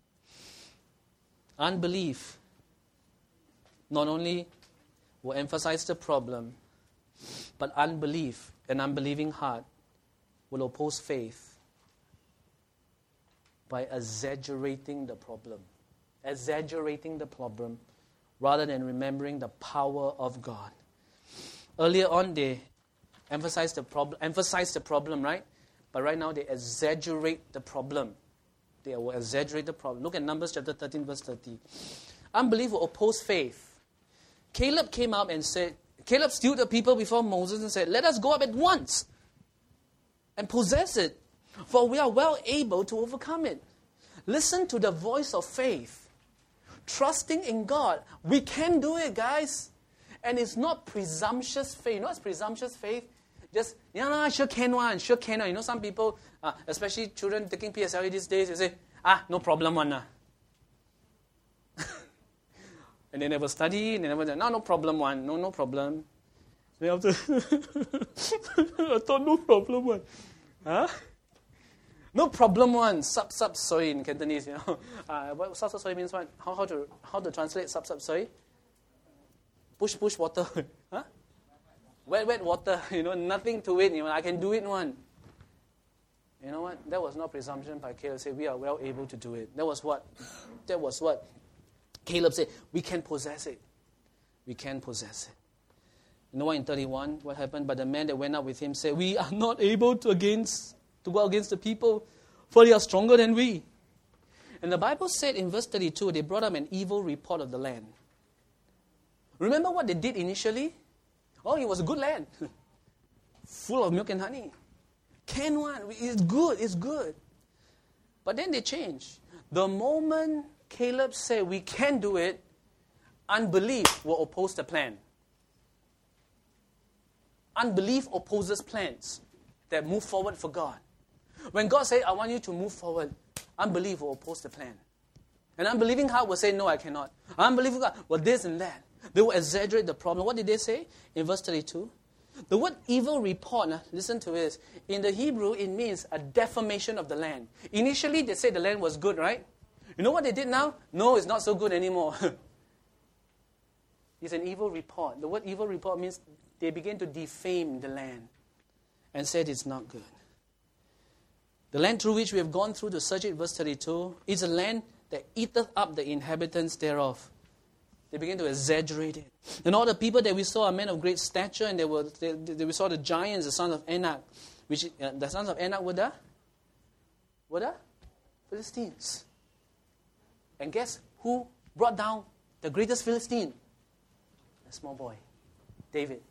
unbelief not only will emphasize the problem, but unbelief, an unbelieving heart, will oppose faith by exaggerating the problem. Exaggerating the problem rather than remembering the power of God. Earlier on, they emphasized the problem, emphasized the problem, right? But right now, they exaggerate the problem. They will exaggerate the problem. Look at Numbers chapter thirteen, verse thirty. Unbelief will oppose faith. Caleb came up and said, Caleb stood the people before Moses and said, let us go up at once and possess it, for we are well able to overcome it. Listen to the voice of faith. Trusting in God. We can do it, guys. And it's not presumptuous faith. You know what's presumptuous faith? Just, yeah, no, sure can one, sure can one. You know, some people, uh, especially children taking P S L E these days, they say, ah, no problem one. Uh. And they never study, and they never say, no, no problem one, no, no problem. Then after, I thought no problem one. Huh? No problem one, sub, sub, soy in Cantonese, you know. Uh, what sub, sub, soy means what? How, how, to, how to translate sub, sub, soy? Push, push water. Huh? Wet, wet water, you know, nothing to it. You know, I can do it one. You know what? That was not presumption by Caleb. Say we are well able to do it. That was what. That was what Caleb said. We can possess it. We can possess it. You know what? In thirty-one, what happened? But the man that went up with him said, "We are not able to against to go against the people, for they are stronger than we." And the Bible said in verse thirty-two, they brought up an evil report of the land. Remember what they did initially? Oh, it was a good land. Full of milk and honey. Can one. It's good. It's good. But then they changed. The moment Caleb said, we can do it, unbelief will oppose the plan. Unbelief opposes plans that move forward for God. When God says, I want you to move forward, unbelief will oppose the plan. An unbelieving heart will say, no, I cannot. Unbelieving heart, well, this and that. They will exaggerate the problem. What did they say in verse thirty-two? The word evil report, listen to this. In the Hebrew, it means a defamation of the land. Initially, they said the land was good, right? You know what they did now? No, it's not so good anymore. It's an evil report. The word evil report means they began to defame the land and said it's not good. The land through which we have gone through to search it, verse thirty-two, is a land that eateth up the inhabitants thereof. They began to exaggerate it. And all the people that we saw are men of great stature, and they were they, they, we saw the giants, the sons of Anak, which uh, the sons of Anak were the were the Philistines. And guess who brought down the greatest Philistine? A small boy, David.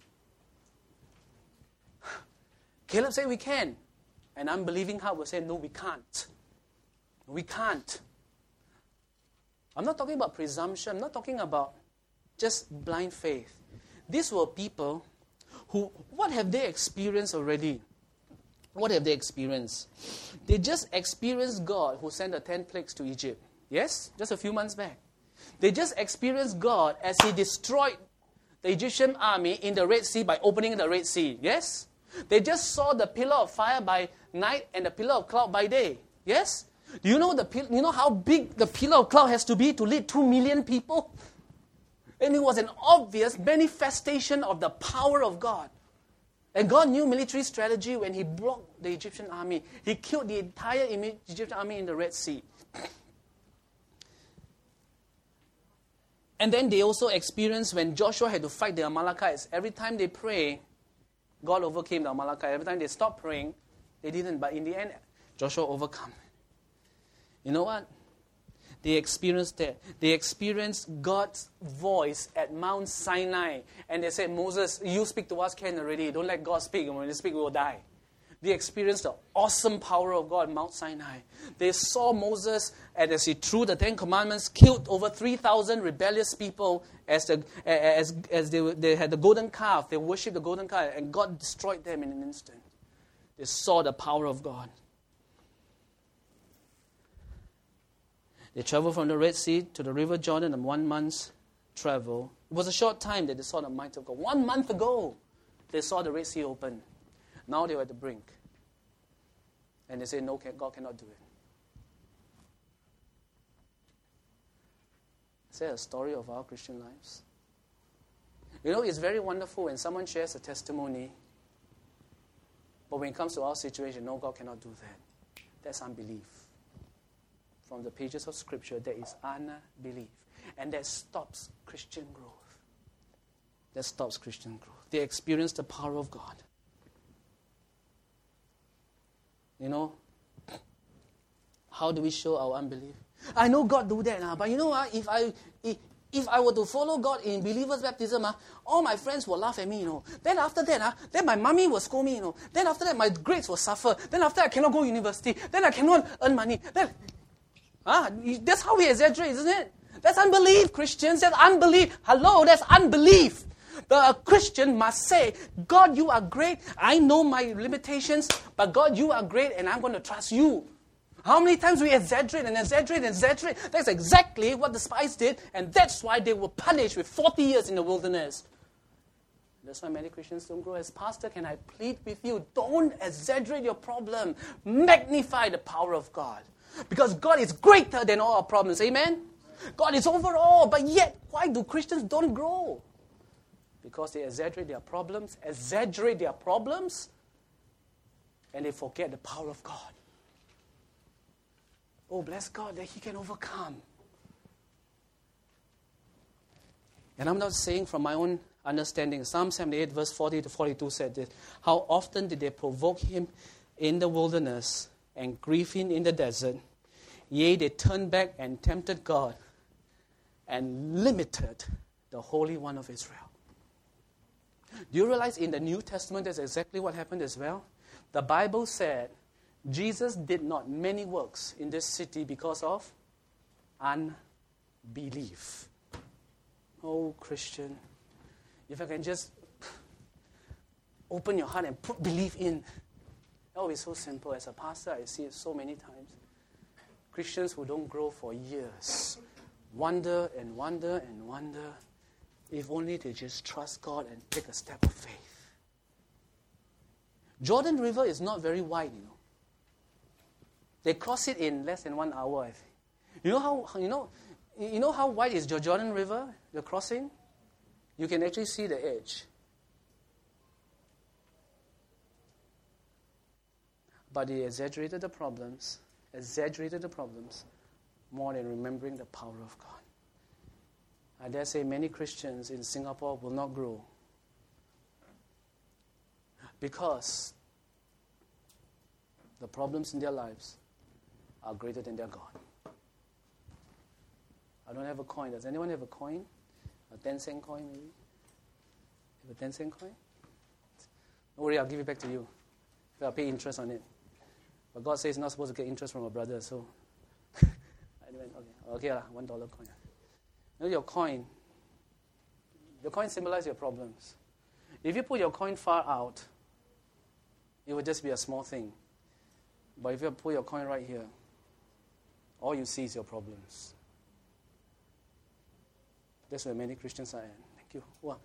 Caleb said we can. An unbelieving heart will say, no, we can't. We can't. I'm not talking about presumption. I'm not talking about just blind faith. These were people who, what have they experienced already? What have they experienced? They just experienced God who sent the ten plagues to Egypt. Yes? Just a few months back. They just experienced God as He destroyed the Egyptian army in the Red Sea by opening the Red Sea. Yes? They just saw the pillar of fire by night and the pillar of cloud by day. Yes? Do you know the you know how big the pillar of cloud has to be to lead two million people? And it was an obvious manifestation of the power of God. And God knew military strategy when He blocked the Egyptian army. He killed the entire Egyptian army in the Red Sea. And then they also experienced when Joshua had to fight the Amalekites. Every time they pray, God overcame the Amalekites. Every time they stopped praying, they didn't. But in the end, Joshua overcame. You know what? They experienced that. They experienced God's voice at Mount Sinai. And they said, Moses, you speak to us, can already. Don't let God speak. And when they speak, we will die. They experienced the awesome power of God at Mount Sinai. They saw Moses, and as he threw the Ten Commandments, killed over three thousand rebellious people as the, as, as they, they had the golden calf. They worshipped the golden calf, and God destroyed them in an instant. They saw the power of God. They traveled from the Red Sea to the River Jordan in one month's travel. It was a short time that they saw the might of God. One month ago, they saw the Red Sea open. Now they were at the brink. And they say, no, God cannot do it. Is that a story of our Christian lives? You know, it's very wonderful when someone shares a testimony, but when it comes to our situation, no, God cannot do that. That's unbelief. From the pages of Scripture, there is unbelief. And that stops Christian growth. That stops Christian growth. They experience the power of God. You know, how do we show our unbelief? I know God do that, uh, but you know what? Uh, if I if, if I were to follow God in believer's baptism, uh, all my friends will laugh at me, you know. Then after that, uh, then my mommy will scold me, you know. Then after that, my grades will suffer. Then after that, I cannot go to university. Then I cannot earn money. Then, uh, that's how we exaggerate, isn't it? That's unbelief, Christians. That's unbelief. Hello, that's unbelief. The Christian must say, God, you are great. I know my limitations, but God, you are great, and I'm going to trust you. How many times we exaggerate and exaggerate and exaggerate? That's exactly what the spies did, and that's why they were punished with forty years in the wilderness. That's why many Christians don't grow. As pastor, can I plead with you? Don't exaggerate your problem. Magnify the power of God. Because God is greater than all our problems. Amen? God is over all, but yet, why do Christians don't grow? Because they exaggerate their problems, exaggerate their problems, and they forget the power of God. Oh, bless God that He can overcome. And I'm not saying from my own understanding. Psalm seventy-eight, verse forty to forty-two said this. How often did they provoke Him in the wilderness and grieve Him in the desert? Yea, they turned back and tempted God and limited the Holy One of Israel. Do you realize in the New Testament that's exactly what happened as well? The Bible said Jesus did not many works in this city because of unbelief. Oh, Christian, if I can just open your heart and put belief in, that would be so simple. As a pastor, I see it so many times. Christians who don't grow for years wonder and wonder and wonder. If only they just trust God and take a step of faith. Jordan River is not very wide, you know. They cross it in less than one hour, I think. You know how you know you know how wide is the Jordan River, the crossing? You can actually see the edge. But they exaggerated the problems, exaggerated the problems more than remembering the power of God. I dare say many Christians in Singapore will not grow because the problems in their lives are greater than their God. I don't have a coin. Does anyone have a coin? A ten cent coin maybe? You have a ten cent coin? Don't worry, I'll give it back to you. I'll pay interest on it. But God says you're not supposed to get interest from a brother, so I went, okay, okay lah, one dollar coin. You know, your coin, your coin symbolizes your problems. If you put your coin far out, it will just be a small thing. But if you put your coin right here, all you see is your problems. That's where many Christians are at. Thank you. Wow.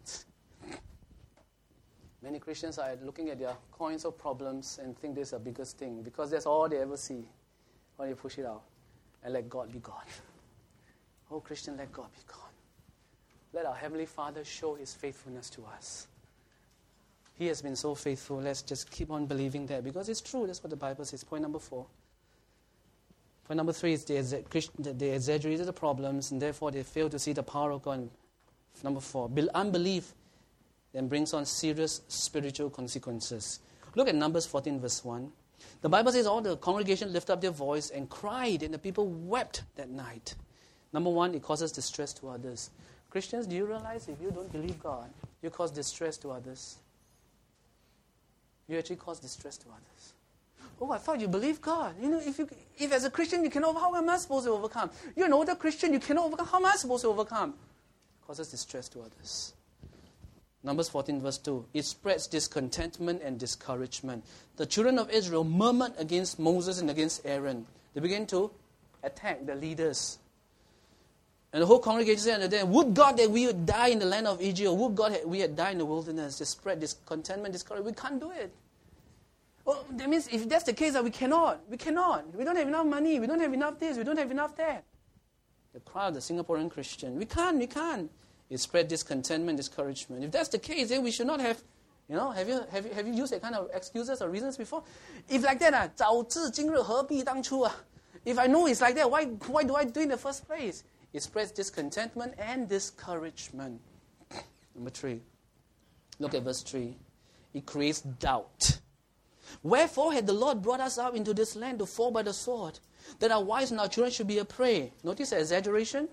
Many Christians are looking at their coins of problems and think this is the biggest thing because that's all they ever see when you push it out and let God be God. Oh, Christian, let God be God. Let our Heavenly Father show His faithfulness to us. He has been so faithful. Let's just keep on believing that because it's true. That's what the Bible says. Point number four. Point number three is they, exa- they exaggerated the problems and therefore they failed to see the power of God. Number four, unbelief then brings on serious spiritual consequences. Look at Numbers fourteen verse one. The Bible says all the congregation lifted up their voice and cried, and the people wept that night. Number one, it causes distress to others. Christians, do you realize if you don't believe God, you cause distress to others? You actually cause distress to others. Oh, I thought you believed God. You know, if you, if as a Christian you cannot, how am I supposed to overcome? You're an older Christian, you cannot overcome. How am I supposed to overcome? It causes distress to others. Numbers fourteen verse two. It spreads discontentment and discouragement. The children of Israel murmured against Moses and against Aaron. They began to attack the leaders. And the whole congregation said unto them, would God that we would die in the land of Egypt, or would God that we had died in the wilderness. They spread discontentment, discouragement. We can't do it. Well, that means if that's the case, that we cannot. We cannot. We don't have enough money. We don't have enough this. We don't have enough that. The crowd, the Singaporean Christian. We can't. We can't. It spread discontentment, discouragement. If that's the case, then we should not have, you know, have you have you, have you used that kind of excuses or reasons before? If like that, ah, 早知今日何必当初, ah. If I know it's like that, why why do I do it in the first place? It spreads discontentment and discouragement. Number three. Look at verse three. It creates doubt. Wherefore had the Lord brought us out into this land to fall by the sword, that our wives and our children should be a prey? Notice the exaggeration.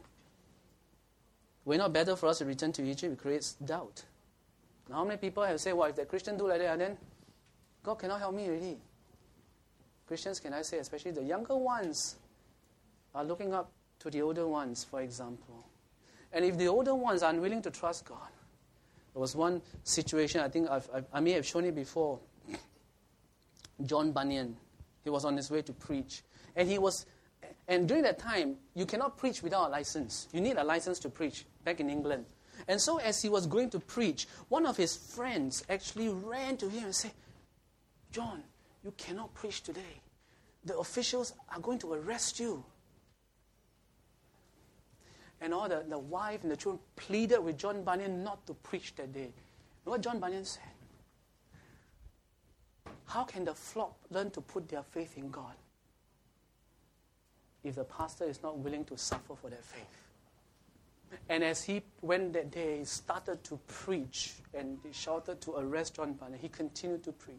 We're not better for us to return to Egypt. It creates doubt. Now, how many people have said, well, if the Christian do like that, then God cannot help me already? Christians, can I say, especially the younger ones, are looking up to the older ones, for example. And if the older ones are unwilling to trust God, there was one situation, I think I've, I've, I may have shown it before. John Bunyan, he was on his way to preach. And he was, and during that time, you cannot preach without a license. You need a license to preach back in England. And so as he was going to preach, one of his friends actually ran to him and said, John, you cannot preach today. The officials are going to arrest you. And all the, the wife and the children pleaded with John Bunyan not to preach that day. You know what John Bunyan said? How can the flock learn to put their faith in God if the pastor is not willing to suffer for their faith? And as he went that day, he started to preach and he shouted to arrest John Bunyan. He continued to preach.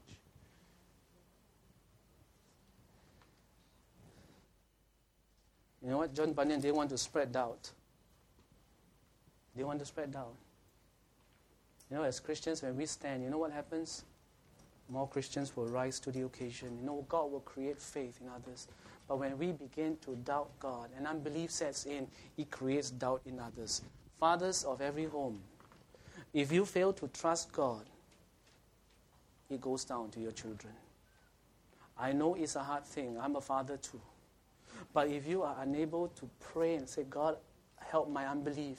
You know what? John Bunyan didn't want to spread doubt. They want to spread doubt. You know, as Christians, when we stand, you know what happens? More Christians will rise to the occasion. You know, God will create faith in others. But when we begin to doubt God and unbelief sets in, it creates doubt in others. Fathers of every home, if you fail to trust God, it goes down to your children. I know it's a hard thing. I'm a father too. But if you are unable to pray and say, God, help my unbelief,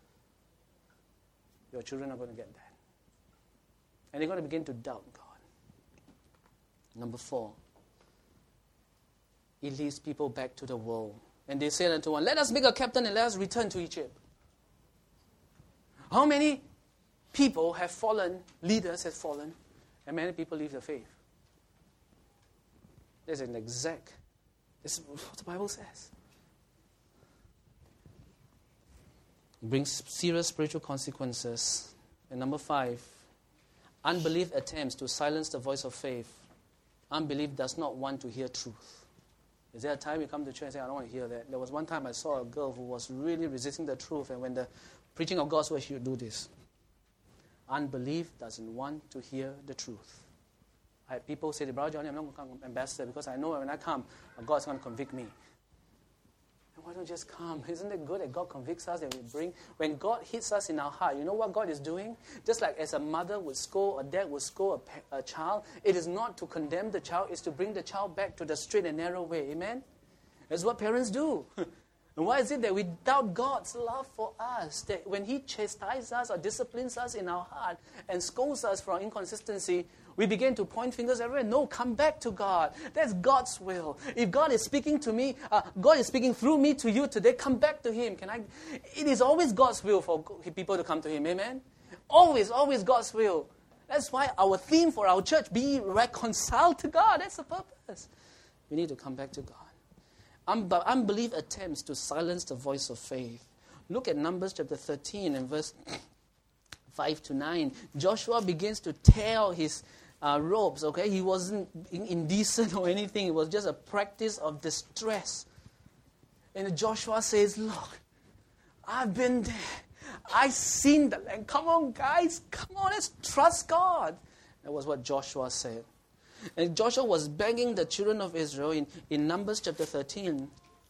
your children are going to get that. And they're going to begin to doubt God. Number four, it leads people back to the world. And they say unto one, let us make a captain and let us return to Egypt. How many people have fallen, leaders have fallen, and many people leave the faith? There's an exact, this is what the Bible says. It brings serious spiritual consequences. And number five, unbelief attempts to silence the voice of faith. Unbelief does not want to hear truth. Is there a time you come to church and say, I don't want to hear that? There was one time I saw a girl who was really resisting the truth, and when the preaching of God's word, she would do this. Unbelief doesn't want to hear the truth. I, people say, Brother Johnny, I'm not going to come ambassador because I know when I come, God's going to convict me. And why don't you just come? Isn't it good that God convicts us, that we bring? When God hits us in our heart, you know what God is doing? Just like as a mother would scold, a dad would scold a, a child, it is not to condemn the child, it's to bring the child back to the straight and narrow way. Amen? That's what parents do. And why is it that we doubt God's love for us? That when He chastises us or disciplines us in our heart and scolds us for our inconsistency, we begin to point fingers everywhere. No, come back to God. That's God's will. If God is speaking to me, uh, God is speaking through me to you today, come back to Him. Can I? It is always God's will for people to come to Him. Amen? Always, always God's will. That's why our theme for our church, be reconciled to God. That's the purpose. We need to come back to God. Unbelief attempts to silence the voice of faith. Look at Numbers chapter thirteen and verse five to nine. Joshua begins to tear his uh, robes, okay? He wasn't indecent or anything. It was just a practice of distress. And Joshua says, look, I've been there. I've seen the land. Come on, guys. Come on, let's trust God. That was what Joshua said. And Joshua was begging the children of Israel in, in Numbers chapter thirteen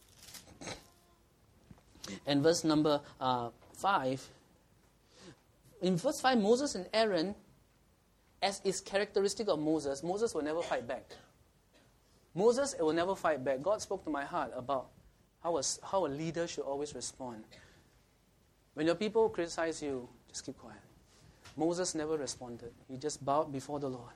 and verse number uh, five. In verse five, Moses and Aaron, as is characteristic of Moses, Moses will never fight back. Moses will never fight back. God spoke to my heart about how a, how a leader should always respond. When your people criticize you, just keep quiet. Moses never responded. He just bowed before the Lord.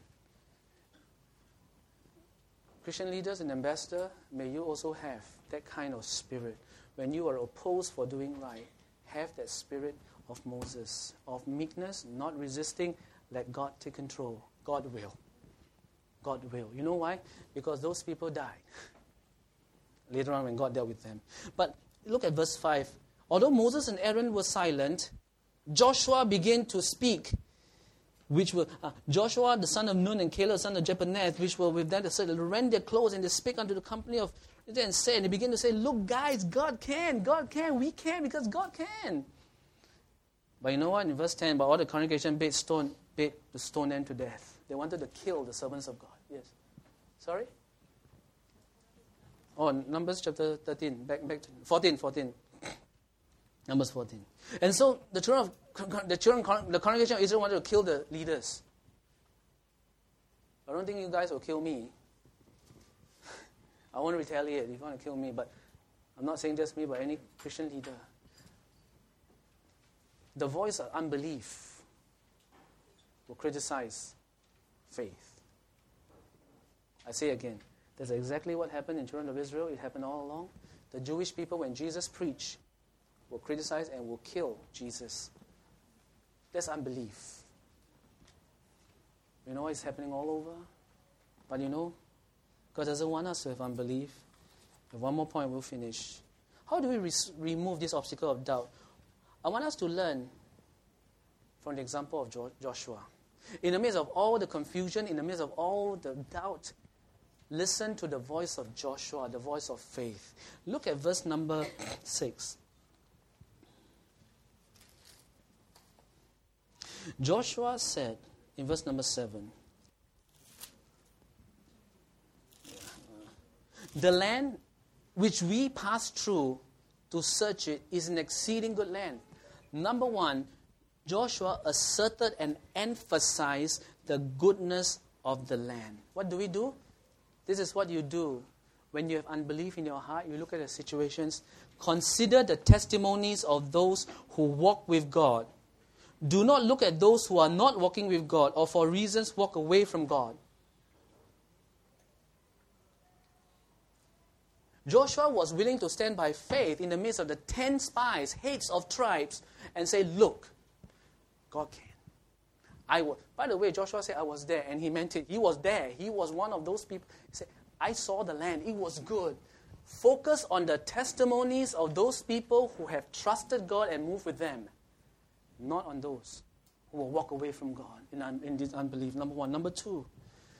Christian leaders and ambassadors, may you also have that kind of spirit. When you are opposed for doing right, have that spirit of Moses, of meekness, not resisting, let God take control. God will. God will. You know why? Because those people died later on when God dealt with them. But look at verse five. Although Moses and Aaron were silent, Joshua began to speak, which were uh, Joshua, the son of Nun, and Caleb, the son of Jephunneh, which were with them. They said, rend their clothes, and they spake unto the company of and said, and they began to say, look, guys, God can, God can, we can, because God can. But you know what? In verse ten, but all the congregation bade stone, bade to stone them to death. They wanted to kill the servants of God. Yes. Sorry? Oh, Numbers chapter thirteen, back back to fourteen, fourteen. Numbers fourteen. And so the children of the children the congregation of Israel wanted to kill the leaders. I don't think you guys will kill me. I won't retaliate if you want to kill me, but I'm not saying just me, but any Christian leader. The voice of unbelief will criticize faith. I say again, that's exactly what happened in children of Israel. It happened all along. The Jewish people, when Jesus preached, will criticize and will kill Jesus. That's unbelief. You know it's happening all over? But you know, God doesn't want us to have unbelief. And one more point, we'll finish. How do we re- remove this obstacle of doubt? I want us to learn from the example of jo- Joshua. In the midst of all the confusion, in the midst of all the doubt, listen to the voice of Joshua, the voice of faith. Look at verse number six. Joshua said in verse number seven, the land which we passed through to search it is an exceeding good land. Number one, Joshua asserted and emphasized the goodness of the land. What do we do? This is what you do when you have unbelief in your heart. You look at the situations. Consider the testimonies of those who walk with God. Do not look at those who are not walking with God or for reasons walk away from God. Joshua was willing to stand by faith in the midst of the ten spies, heads of tribes, and say, look, God can. I was, by the way, Joshua said, I was there, and he meant it. He was there. He was one of those people. He said, I saw the land. It was good. Focus on the testimonies of those people who have trusted God and moved with them, not on those who will walk away from God in, un, in this unbelief. Number one. Number two,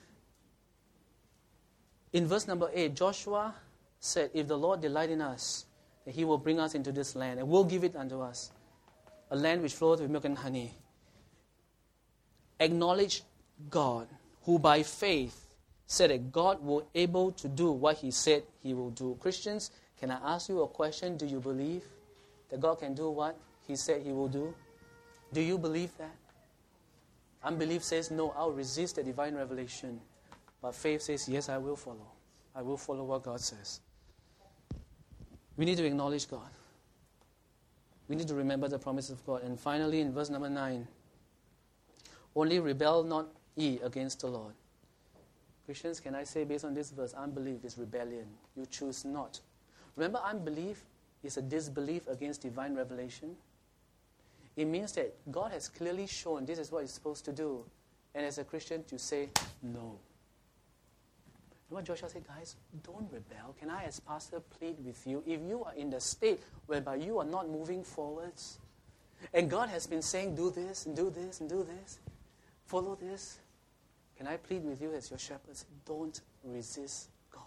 in verse number eight, Joshua said, if the Lord delight in us, that he will bring us into this land and will give it unto us, a land which flows with milk and honey. Acknowledge God, who by faith said that God was able to do what he said he will do. Christians, can I ask you a question? Do you believe that God can do what he said he will do? Do you believe that? Unbelief says, no, I'll resist the divine revelation. But faith says, yes, I will follow. I will follow what God says. We need to acknowledge God. We need to remember the promises of God. And finally, in verse number nine, only rebel not ye against the Lord. Christians, can I say based on this verse, unbelief is rebellion. You choose not. Remember, unbelief is a disbelief against divine revelation. It means that God has clearly shown this is what you're supposed to do. And as a Christian, you say no. You know what Joshua said, guys? Don't rebel. Can I, as pastor, plead with you? If you are in the state whereby you are not moving forwards, and God has been saying, do this, and do this, and do this, follow this, can I plead with you as your shepherds? Don't resist God.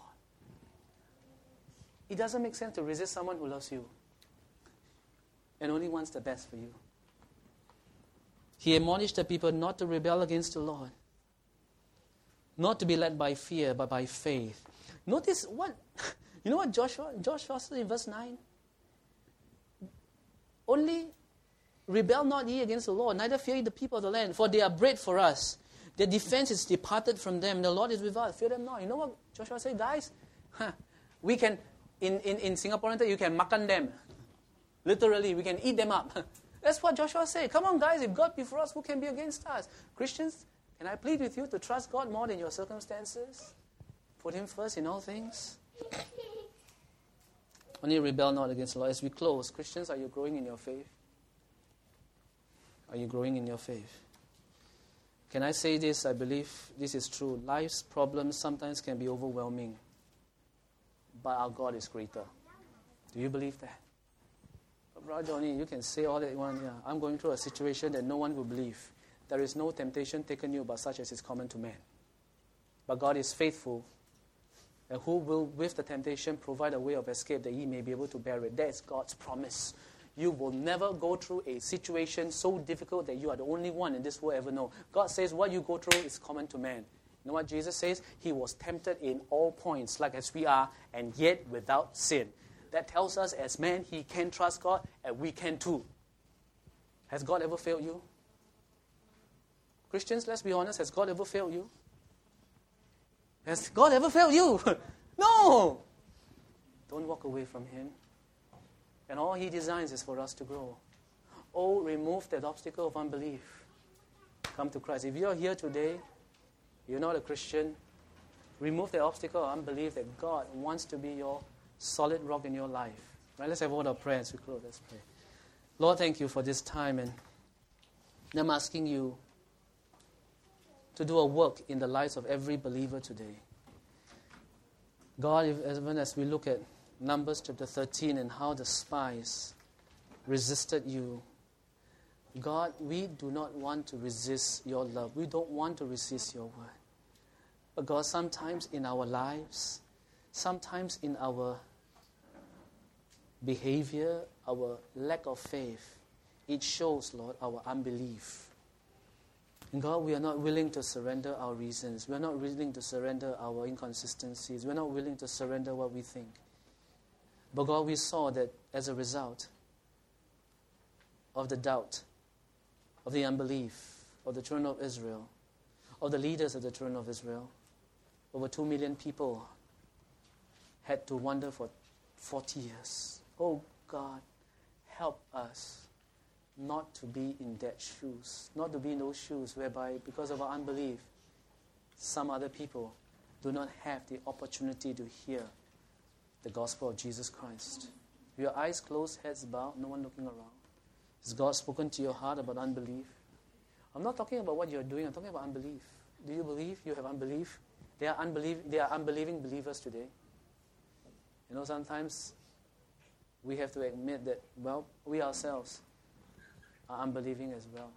It doesn't make sense to resist someone who loves you and only wants the best for you. He admonished the people not to rebel against the Lord, not to be led by fear, but by faith. Notice what, you know what Joshua, Joshua said in verse nine? Only rebel not ye against the Lord, neither fear ye the people of the land, for they are bread for us. Their defense is departed from them. The Lord is with us. Fear them not. You know what Joshua said, guys? Huh, we can, in, in, in Singapore, you can makan them. Literally, we can eat them up. That's what Joshua said. Come on, guys, if God be for us, who can be against us? Christians, can I plead with you to trust God more than your circumstances? Put Him first in all things. Only rebel not against the Lord. As we close, Christians, are you growing in your faith? Are you growing in your faith? Can I say this? I believe this is true. Life's problems sometimes can be overwhelming, but our God is greater. Do you believe that? But Brother Johnny, you can say all that you want. Yeah, I'm going through a situation that no one will believe. There is no temptation taken you but such as is common to man. But God is faithful, and who will, with the temptation, provide a way of escape that ye may be able to bear it. That is God's promise. You will never go through a situation so difficult that you are the only one in this world ever know. God says what you go through is common to man. You know what Jesus says? He was tempted in all points, like as we are, and yet without sin. That tells us as men, He can trust God, and we can too. Has God ever failed you? Christians, let's be honest, has God ever failed you? Has God ever failed you? No! Don't walk away from Him. And all He designs is for us to grow. Oh, remove that obstacle of unbelief. Come to Christ. If you're here today, you're not a Christian, remove the obstacle of unbelief that God wants to be your solid rock in your life. Right? Let's have a word of prayer as we close. Let's pray. Lord, thank you for this time. And I'm asking you to do a work in the lives of every believer today. God, if, even as we look at Numbers chapter thirteen and how the spies resisted you, God, we do not want to resist your love. We don't want to resist your word. But God, sometimes in our lives, sometimes in our behavior, our lack of faith, it shows, Lord, our unbelief. And God, we are not willing to surrender our reasons. We are not willing to surrender our inconsistencies. We are not willing to surrender what we think. But God, we saw that as a result of the doubt, of the unbelief of the children of Israel, of the leaders of the children of Israel, over two million people had to wander for forty years. Oh God, help us not to be in that shoes, not to be in those shoes whereby because of our unbelief, some other people do not have the opportunity to hear the gospel of Jesus Christ. With your eyes closed, heads bowed, no one looking around. Has God spoken to your heart about unbelief? I'm not talking about what you're doing, I'm talking about unbelief. Do you believe you have unbelief? There are, unbelief, there are unbelieving believers today. You know, sometimes we have to admit that, well, we ourselves are unbelieving as well.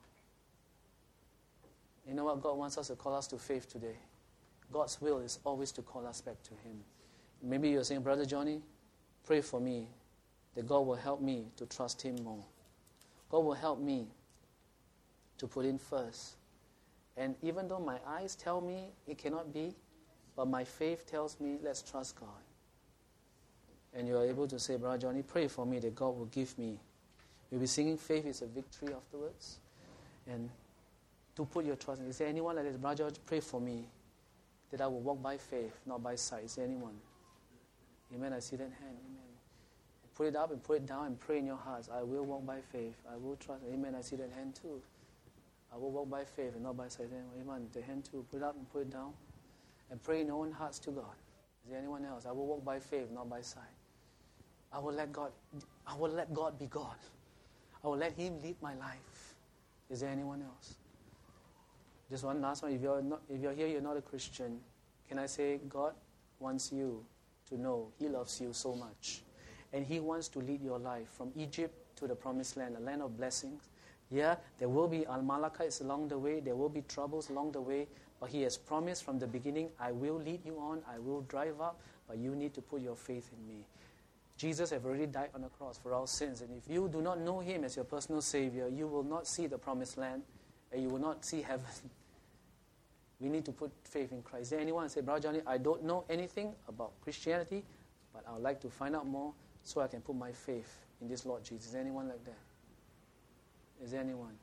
You know what? God wants us to call us to faith today. God's will is always to call us back to Him. Maybe you're saying, Brother Johnny, pray for me that God will help me to trust Him more. God will help me to put in first. And even though my eyes tell me it cannot be, but my faith tells me, let's trust God. And you're able to say, Brother Johnny, pray for me that God will give me. We'll be singing Faith is a Victory afterwards. And to put your trust in. Is there anyone like this? Brother George, pray for me that I will walk by faith, not by sight. Is there anyone? Amen. I see that hand. Amen. Put it up and put it down and pray in your hearts. I will walk by faith. I will trust. Amen. I see that hand too. I will walk by faith and not by sight. Amen. The hand too. Put it up and put it down. And pray in your own hearts to God. Is there anyone else? I will walk by faith, not by sight. I will let God, I will let God be God. I will let Him lead my life. Is there anyone else? Just one last one. If you're not, if you're here, you're not a Christian. Can I say, God, wants you to know He loves you so much. And He wants to lead your life from Egypt to the promised land, a land of blessings. Yeah, there will be Amalekites along the way. There will be troubles along the way. But He has promised from the beginning, I will lead you on. I will drive up. But you need to put your faith in me. Jesus has already died on the cross for our sins. And if you do not know Him as your personal Savior, you will not see the promised land. And you will not see heaven. We need to put faith in Christ. Is there anyone who say, Brother Johnny, I don't know anything about Christianity, but I would like to find out more so I can put my faith in this Lord Jesus? Is there anyone like that? Is there anyone?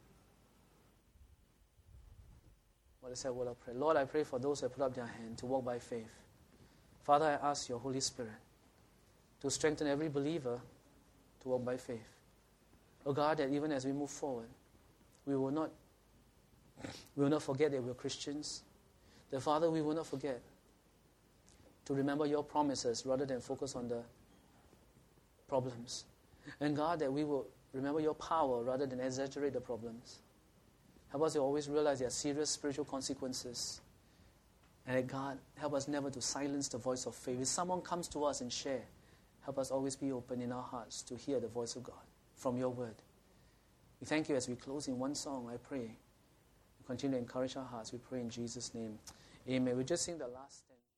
What is that word of prayer? Lord, I pray for those who have put up their hand to walk by faith. Father, I ask your Holy Spirit to strengthen every believer to walk by faith. Oh God, that even as we move forward, we will not we will not forget that we're Christians. The Father, we will not forget to remember your promises rather than focus on the problems. And God, that we will remember your power rather than exaggerate the problems. Help us to always realize there are serious spiritual consequences. And that God, help us never to silence the voice of faith. If someone comes to us and share, help us always be open in our hearts to hear the voice of God from your word. We thank you as we close in one song, I pray. Continue to encourage our hearts. We pray in Jesus' name. Amen. We just sing the last stanza.